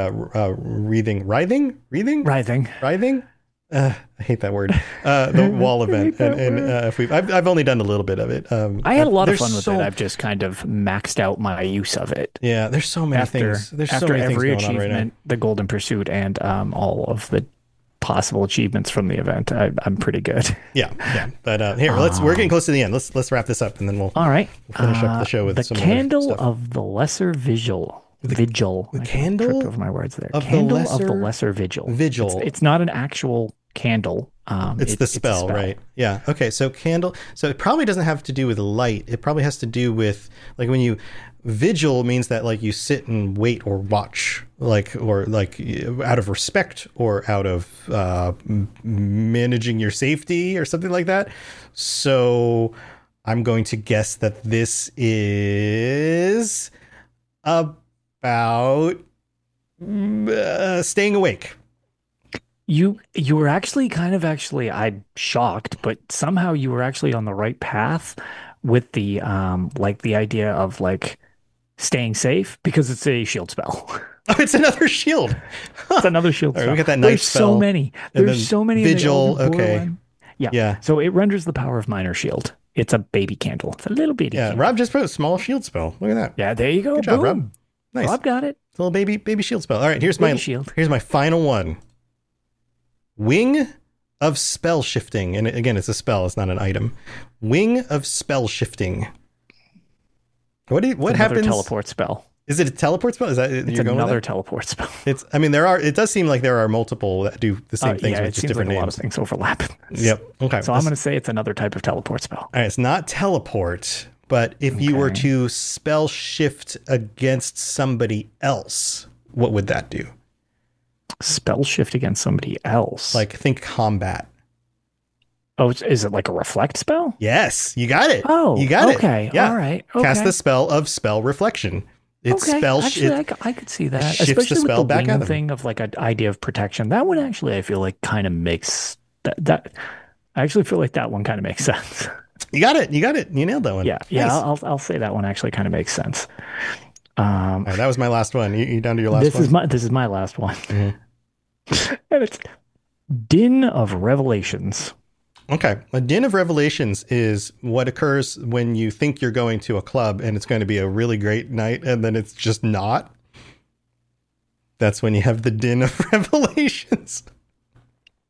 writhing. I hate that word. The wall event, and I've only done a little bit of it.
I had a lot of fun with it. I've just kind of maxed out my use of it.
Yeah, there's so many things. There's so many things going on right now.
The Golden Pursuit, and all of the possible achievements from the event, I'm pretty good.
Yeah. But here, we're getting close to the end. Let's wrap this up, and then we'll finish up the show with some
Candle
other stuff.
of the Lesser Vigil. Vigil.
The candle?
Tripped over my words there.
Of
Candle
the lesser,
of the Lesser Vigil.
It's
not an actual candle.
It's the spell, right? Yeah. Okay. So candle. So it probably doesn't have to do with light. It probably has to do with, like, when you vigil means that, like, you sit and wait or watch, or out of respect or out of managing your safety or something like that. So I'm going to guess that this is about staying awake.
You were actually I'm shocked, but somehow you were actually on the right path with the the idea of staying safe, because it's a shield spell.
Oh, it's another shield.
It's another shield spell.
Right, we got that night spell.
There's so many.
Vigil. Okay.
Yeah. So it renders the power of minor shield. It's a baby candle. It's a little baby candle.
Rob just put a small shield spell. Look at that.
Yeah, there you go.
Good job, Rob. Nice.
Rob got it.
It's a little baby shield spell. All right, here's my final one. Wing of Spell Shifting. And again, it's a spell, it's not an item. Wing of Spell Shifting. What happens?
Teleport spell.
Is it a teleport spell? Is that
it's another teleport spell?
It does seem like there are multiple that do the same things with just different names.
A lot of things overlap.
Yep. Okay.
So I'm going to say it's another type of teleport spell.
All right, it's not teleport, but if you were to spell shift against somebody else, what would that do?
Spell shift against somebody else?
Like, think combat.
Oh, is it like a reflect spell?
Yes, you got it.
Oh,
you got it.
Okay, yeah. All right. Okay.
Cast the spell of spell reflection. It's spell.
Actually, I could see that,
especially the spell
with the
back
wing thing of an idea of protection. That one actually, I feel like, kind of makes that. I actually feel like that one kind of makes sense.
You got it. You nailed that one.
Yeah. Nice. I'll say that one actually kind of makes sense.
All right, that was my last one. You down to your last one?
This is my last one.
Mm-hmm.
And it's Din of Revelations.
Okay. A Din of Revelations is what occurs when you think you're going to a club and it's going to be a really great night, and then it's just not. That's when you have the Din of Revelations.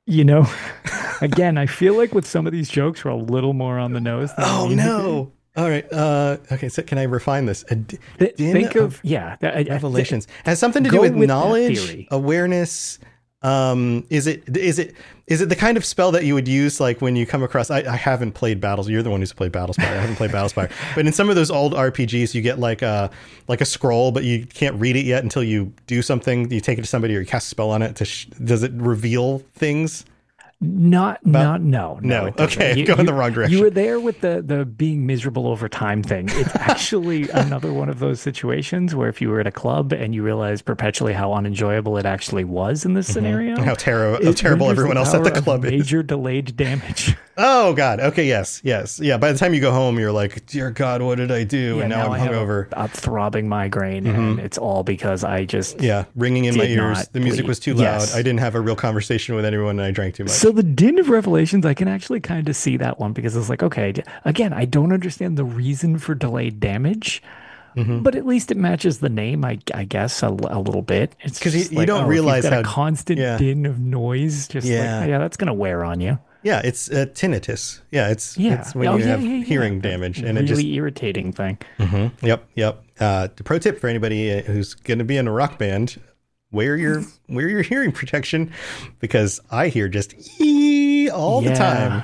You know, again, I feel like with some of these jokes, we're a little more on the nose.
Oh, no. All right. Okay. So can I refine this?
Think of
revelations. Has something to do with knowledge, awareness. Is it the kind of spell that you would use like when you come across? I haven't played Battles. You're the one who's played Battlespire. I haven't played Battlespire. But in some of those old RPGs, you get like a scroll, but you can't read it yet until you do something. You take it to somebody or you cast a spell on it. Does it reveal things?
No.
Okay, going the wrong direction.
You were there with the being miserable over time thing. It's actually another one of those situations where if you were at a club and you realize perpetually how unenjoyable it actually was in this scenario,
how terrible everyone else at the club is.
Major delayed damage.
Oh God. Okay. Yes. Yeah. By the time you go home, you're like, dear God, what did I do?
Yeah,
and now I'm hungover.
A throbbing migraine, and it's all because I just
ringing in my ears. The music was too loud. Yes. I didn't have a real conversation with anyone, and I drank too much.
So the Din of Revelations, I can actually kind of see that one because it's like, okay, again, I don't understand the reason for delayed damage. But at least it matches the name, I guess, a little bit. It's because
you don't realize how
a constant din of noise. That's going to wear on you.
Yeah, it's tinnitus. Yeah, it's when you have hearing damage, and
really
it just
irritating thing.
Yep. The pro tip for anybody who's going to be in a rock band: wear your hearing protection, because I hear just all the time.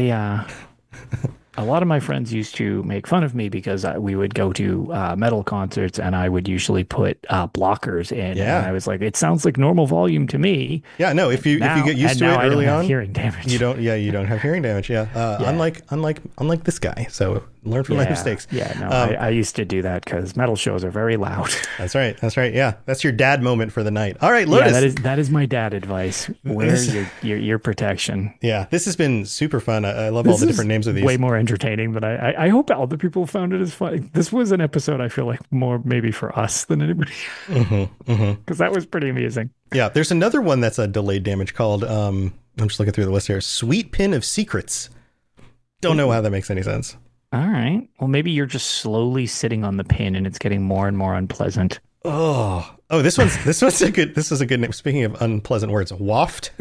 A lot of my friends used to make fun of me because we would go to metal concerts and I would usually put blockers in.
Yeah.
And I was like, it sounds like normal volume to me.
Yeah, no, if you get used to it early on,
hearing damage.
You don't have hearing damage. Unlike this guy. So learn from my mistakes.
I used to do that because metal shows are very loud.
That's right. Yeah, that's your dad moment for the night. All right, Lotus.
Yeah, that is my dad advice. Wear your protection.
Yeah, this has been super fun. I love all the different names of these.
Way more entertaining than I hope other people found it as fun. This was an episode I feel like more maybe for us than anybody, because that was pretty amusing.
Yeah, there's another one that's a delayed damage called I'm just looking through the list here. Sweet Pin of Secrets. Don't know how that makes any sense.
All right. Well, maybe you're just slowly sitting on the pin and it's getting more and more unpleasant.
Oh, this was a good name. Speaking of unpleasant words, waft.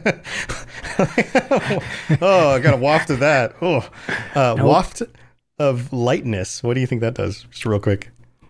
I got a waft of that. Waft of lightness. What do you think that does? Just real quick.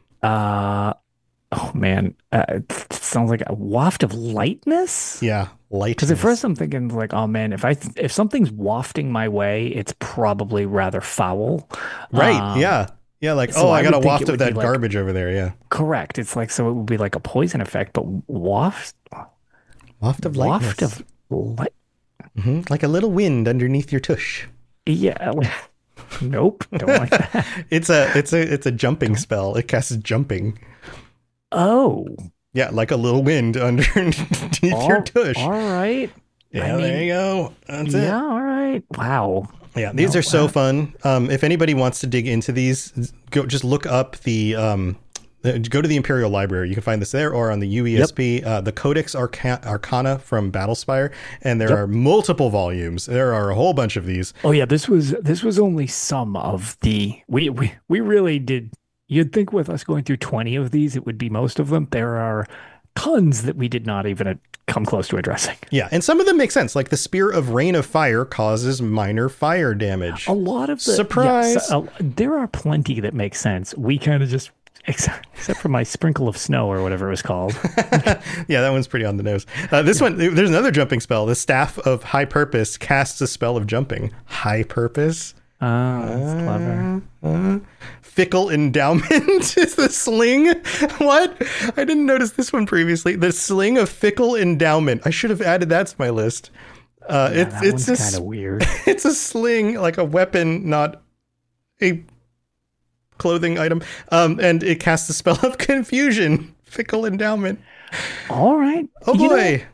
It sounds like a waft of lightness.
Yeah, lightness.
Because at first I'm thinking like, oh man, if something's wafting my way, it's probably rather foul.
Right. Yeah, like,
so
I got a waft of that garbage over there, yeah.
Correct. It's like, so it would be like a poison effect, but waft of lightness.
Like a little wind underneath your tush.
Yeah. Nope. Don't like that.
It's a jumping spell. It casts jumping.
Oh.
Yeah, like a little wind underneath your tush.
All right.
Yeah, there you go. That's it.
Yeah, all right. Wow.
Yeah, these are so fun. If anybody wants to dig into these, just look up the go to the Imperial Library. You can find this there, or on the UESP, the Codex Arcana from Battlespire, and there are multiple volumes. There are a whole bunch of these.
Oh yeah, this was only some of the we really did. You'd think with us going through 20 of these, it would be most of them. There are tons that we did not even come close to addressing.
Yeah, and some of them make sense. Like the Spear of Rain of Fire causes minor fire damage.
A lot of the...
Surprise!
There are plenty that make sense. We kind of just... Except for my Sprinkle of Snow or whatever it was called.
Yeah, that one's pretty on the nose. This one, there's another jumping spell. The Staff of High Purpose casts a spell of jumping. High Purpose?
Oh, that's clever.
Fickle Endowment is the sling. What? I didn't notice this one previously. The Sling of Fickle Endowment. I should have added that to my list. It's
kind of weird.
It's a sling, like a weapon, not a clothing item. And it casts the spell of Confusion. Fickle Endowment.
All right.
Oh boy.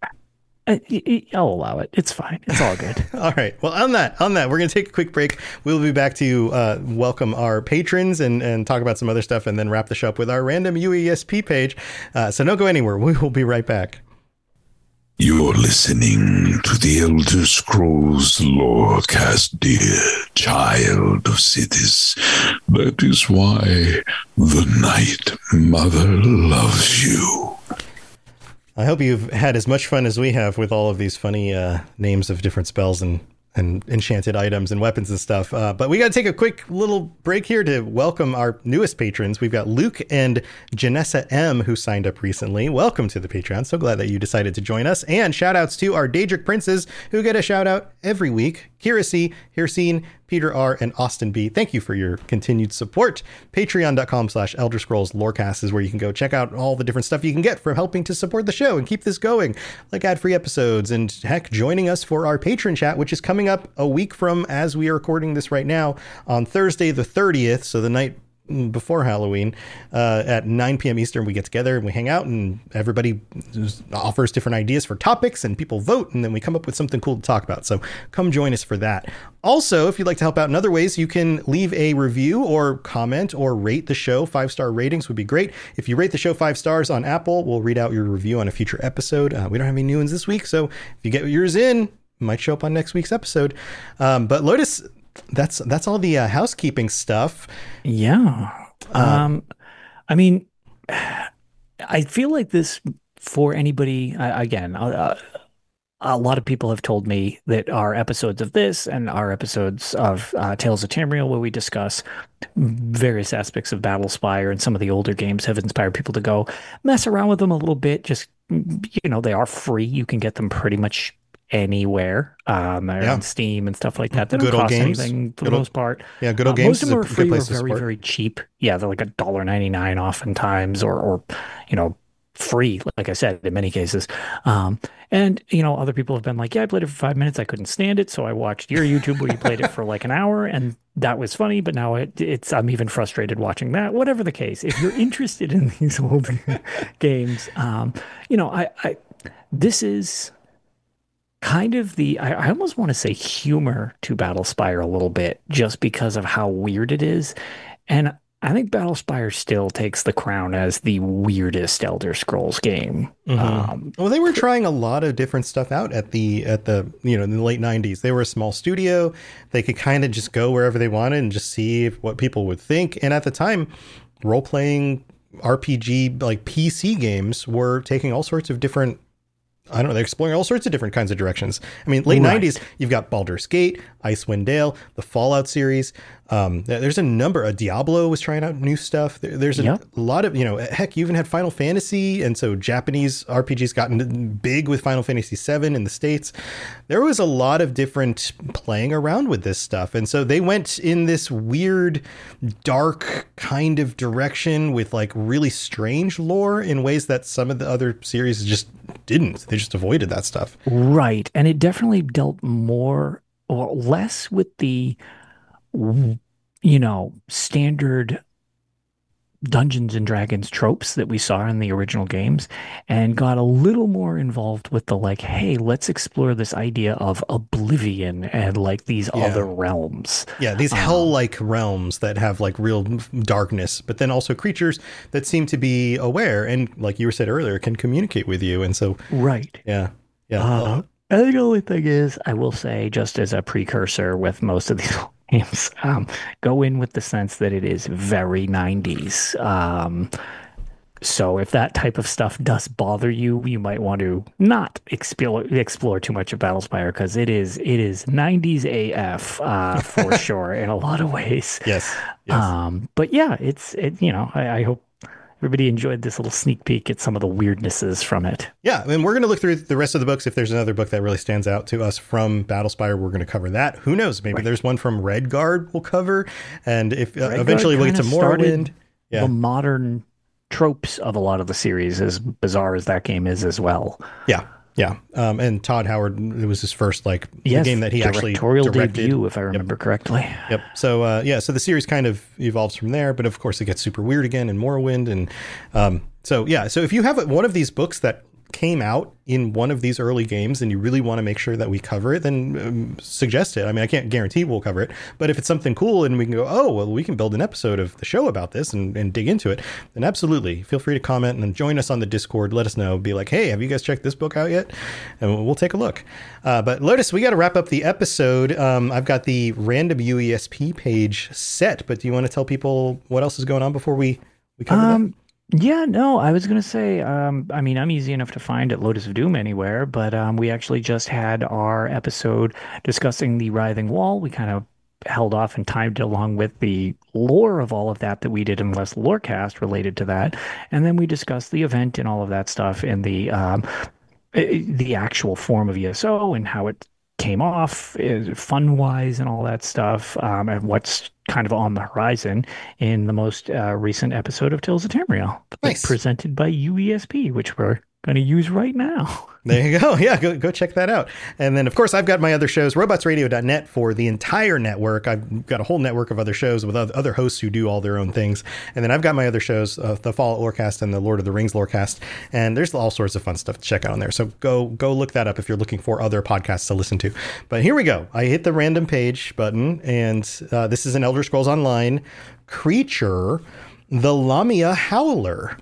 I'll allow it. It's fine. It's all good.
All right. Well, on that, we're going to take a quick break. We'll be back to welcome our patrons and talk about some other stuff, and then wrap the show up with our random UESP page. So don't go anywhere. We will be right back.
You're listening to the Elder Scrolls Lorecast, dear child of cities. That is why the Night Mother loves you.
I hope you've had as much fun as we have with all of these funny names of different spells and enchanted items and weapons and stuff. But we got to take a quick little break here to welcome our newest patrons. We've got Luke and Janessa M, who signed up recently. Welcome to the Patreon. So glad that you decided to join us. And shout outs to our Daedric Princes, who get a shout out every week. Kira C, Hirsine, Peter R, and Austin B. Thank you for your continued support. Patreon.com/Elder Scrolls Lorecast is where you can go check out all the different stuff you can get for helping to support the show and keep this going, like ad-free episodes and, heck, joining us for our patron chat, which is coming up a week from as we are recording this right now on Thursday the 30th, so the night before Halloween, at 9 p.m. Eastern. We get together and we hang out, and everybody offers different ideas for topics, and people vote, and then we come up with something cool to talk about. So come join us for that. Also, if you'd like to help out in other ways, you can leave a review or comment or rate the show. 5-star ratings would be great. If you rate the show 5 stars on Apple, we'll read out your review on a future episode. We don't have any new ones this week, so if you get yours in, it might show up on next week's episode. But Lotus, that's all the housekeeping stuff.
Yeah. I mean, I feel like this, for anybody, again, a lot of people have told me that our episodes of this and our episodes of Tales of Tamriel, where we discuss various aspects of Battlespire and some of the older games, have inspired people to go mess around with them a little bit. Just, they are free. You can get them pretty much anywhere, on Steam and stuff like that. They don't cost anything for the most part.
Yeah, Good Old Games.
Most of them are free or very, very cheap. Yeah, they're like $1.99 oftentimes, or free, like I said, in many cases. And other people have been like, yeah, I played it for 5 minutes. I couldn't stand it, so I watched your YouTube where you played it for like an hour, and that was funny. But now I'm even frustrated watching that. Whatever the case, if you're interested in these old games, this is kind of I almost want to say humor to Battlespire a little bit, just because of how weird it is. And I think Battlespire still takes the crown as the weirdest Elder Scrolls game.
Mm-hmm. Well, they were trying a lot of different stuff out in the late 90s. They were a small studio. They could kind of just go wherever they wanted and just see what people would think. And at the time, role-playing RPG, like PC games, were taking all sorts of different, they're exploring all sorts of different kinds of directions. I mean, late 90s, you've got Baldur's Gate, Icewind Dale, the Fallout series. There's a number. Diablo was trying out new stuff. There's a lot of, heck, you even had Final Fantasy. And so Japanese RPGs gotten big with Final Fantasy VII in the States. There was a lot of different playing around with this stuff. And so they went in this weird, dark kind of direction with like really strange lore in ways that some of the other series just didn't. They just avoided that stuff.
Right. And it definitely dealt more or less with the standard Dungeons and Dragons tropes that we saw in the original games, and got a little more involved with the like, hey, let's explore this idea of oblivion and like these other realms.
Yeah, these hell-like realms that have like real darkness, but then also creatures that seem to be aware and, like you said earlier, can communicate with you. And so,
right.
Yeah.
I think the only thing is, I will say, just as a precursor with most of these games, go in with the sense that it is very 90s. So if that type of stuff does bother you, you might want to not explore too much of Battlespire, because it is 90s AF for sure in a lot of ways.
Yes.
But yeah, I hope everybody enjoyed this little sneak peek at some of the weirdnesses from it.
Yeah, and we're going to look through the rest of the books. If there's another book that really stands out to us from Battlespire, we're going to cover that. Who knows? Maybe there's one from Redguard we'll cover. And if eventually we'll get to Morrowind.
The modern tropes of a lot of the series, as bizarre as that game is as well.
Yeah. And Todd Howard, it was his first the game that he actually directed,
debut, if I remember correctly.
Yep. So so the series kind of evolves from there, but of course it gets super weird again in Morrowind, and so if you have one of these books that came out in one of these early games and you really want to make sure that we cover it, then suggest it. I mean, I can't guarantee we'll cover it, but if it's something cool and we can go, we can build an episode of the show about this and dig into it, then absolutely feel free to comment and then join us on the Discord. Let us know. Be like, hey, have you guys checked this book out yet? And we'll take a look. But Lotus, we got to wrap up the episode. I've got the random UESP page set, but do you want to tell people what else is going on before we cover that?
Yeah, no, I was gonna say, I mean, I'm easy enough to find at Lotus of Doom anywhere, but we actually just had our episode discussing the Writhing Wall. We kind of held off and timed it along with the lore of all of that we did in Less Lorecast related to that, and then we discussed the event and all of that stuff in the actual form of ESO and how it came off fun wise and all that stuff, and what's kind of on the horizon in the most recent episode of Tales of Tamriel,
nice.
Presented by UESP, which we're going to use right now.
There you go. Yeah, go check that out. And then, of course, I've got my other shows, robotsradio.net for the entire network. I've got a whole network of other shows with other hosts who do all their own things. And then I've got my other shows, the Fallout Lorecast and the Lord of the Rings Lorecast. And there's all sorts of fun stuff to check out on there. So go look that up if you're looking for other podcasts to listen to. But here we go. I hit the random page button, and this is an Elder Scrolls Online creature, the Lamia Howler.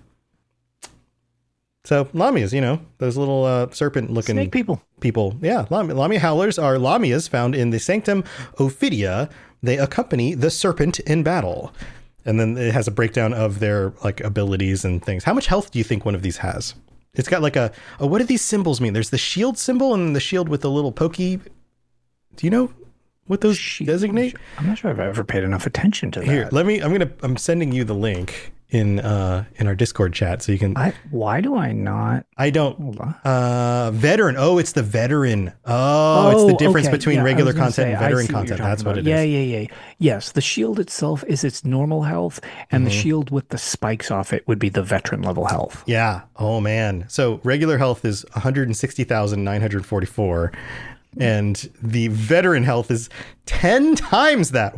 So Lamias, those little serpent-looking
snake
people. Yeah, Lamia howlers are Lamias found in the Sanctum Ophidia. They accompany the serpent in battle. And then it has a breakdown of their abilities and things. How much health do you think one of these has? It's got what do these symbols mean? There's the shield symbol and the shield with the little pokey. Do you know what those designate?
I'm not sure I've ever paid enough attention to that.
Here, I'm sending you the link in our Discord chat so you can.
Why do I not?
I don't. Veteran. Oh, it's the veteran. Oh, it's the difference between regular content and veteran content. That's what it is.
Yeah. Yes, the shield itself is its normal health, and the shield with the spikes off it would be the veteran level health.
Yeah. Oh man. So regular health is 160,944. And the veteran health is 10 times that,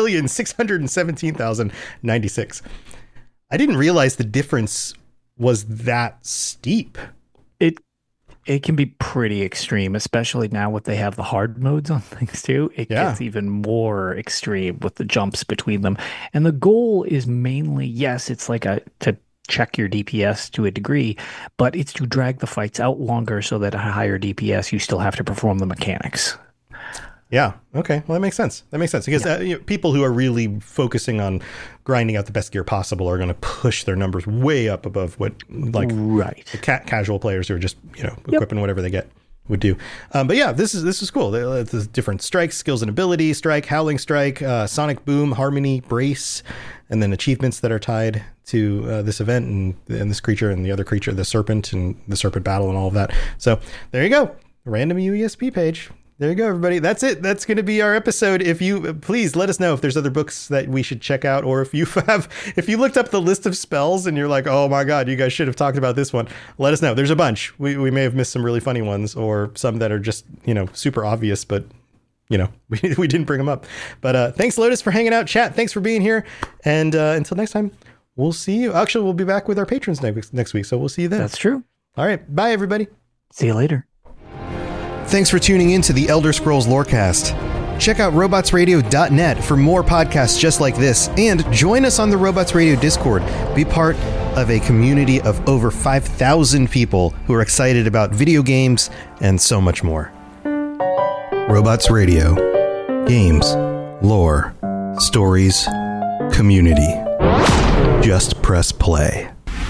1,617,096. I didn't realize the difference was that steep.
It can be pretty extreme, especially now what they have the hard modes on things too. It gets even more extreme with the jumps between them. And the goal is mainly, yes, it's to check your DPS to a degree, but it's to drag the fights out longer so that at a higher DPS, you still have to perform the mechanics.
Yeah. Okay. Well, that makes sense. Because people who are really focusing on grinding out the best gear possible are going to push their numbers way up above what the casual players who are just equipping whatever they get would do. But yeah, this is cool. The different strikes, skills and abilities, strike, howling strike, sonic boom, harmony, brace, and then achievements that are tied to this event and this creature and the other creature, the serpent and the serpent battle and all of that. So there you go. Random UESP page. There you go, everybody. That's it. That's going to be our episode. If you please let us know if there's other books that we should check out, or if you looked up the list of spells and you're like, oh my God, you guys should have talked about this one. Let us know. There's a bunch. We may have missed some really funny ones, or some that are just, super obvious, but we didn't bring them up. But thanks, Lotus, for hanging out. Chat, thanks for being here. And until next time, we'll see you. Actually, we'll be back with our patrons next week, so we'll see you then.
That's true.
All right. Bye, everybody.
See you later.
Thanks for tuning in to the Elder Scrolls Lorecast. Check out robotsradio.net for more podcasts just like this, and join us on the Robots Radio Discord. Be part of a community of over 5,000 people who are excited about video games and so much more. Robots Radio. Games, lore, stories, community. Just press play.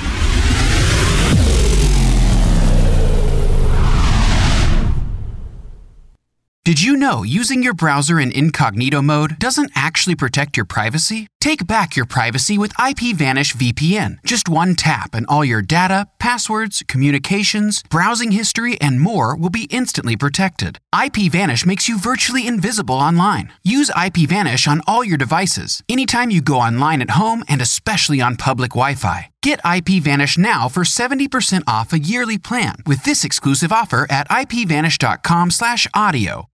Did you know using your browser in incognito mode doesn't actually protect your privacy? Take back your privacy with IPVanish VPN. Just one tap and all your data, passwords, communications, browsing history, and more will be instantly protected. IPVanish makes you virtually invisible online. Use IPVanish on all your devices, anytime you go online at home, and especially on public Wi-Fi. Get IPVanish now for 70% off a yearly plan with this exclusive offer at ipvanish.com/audio.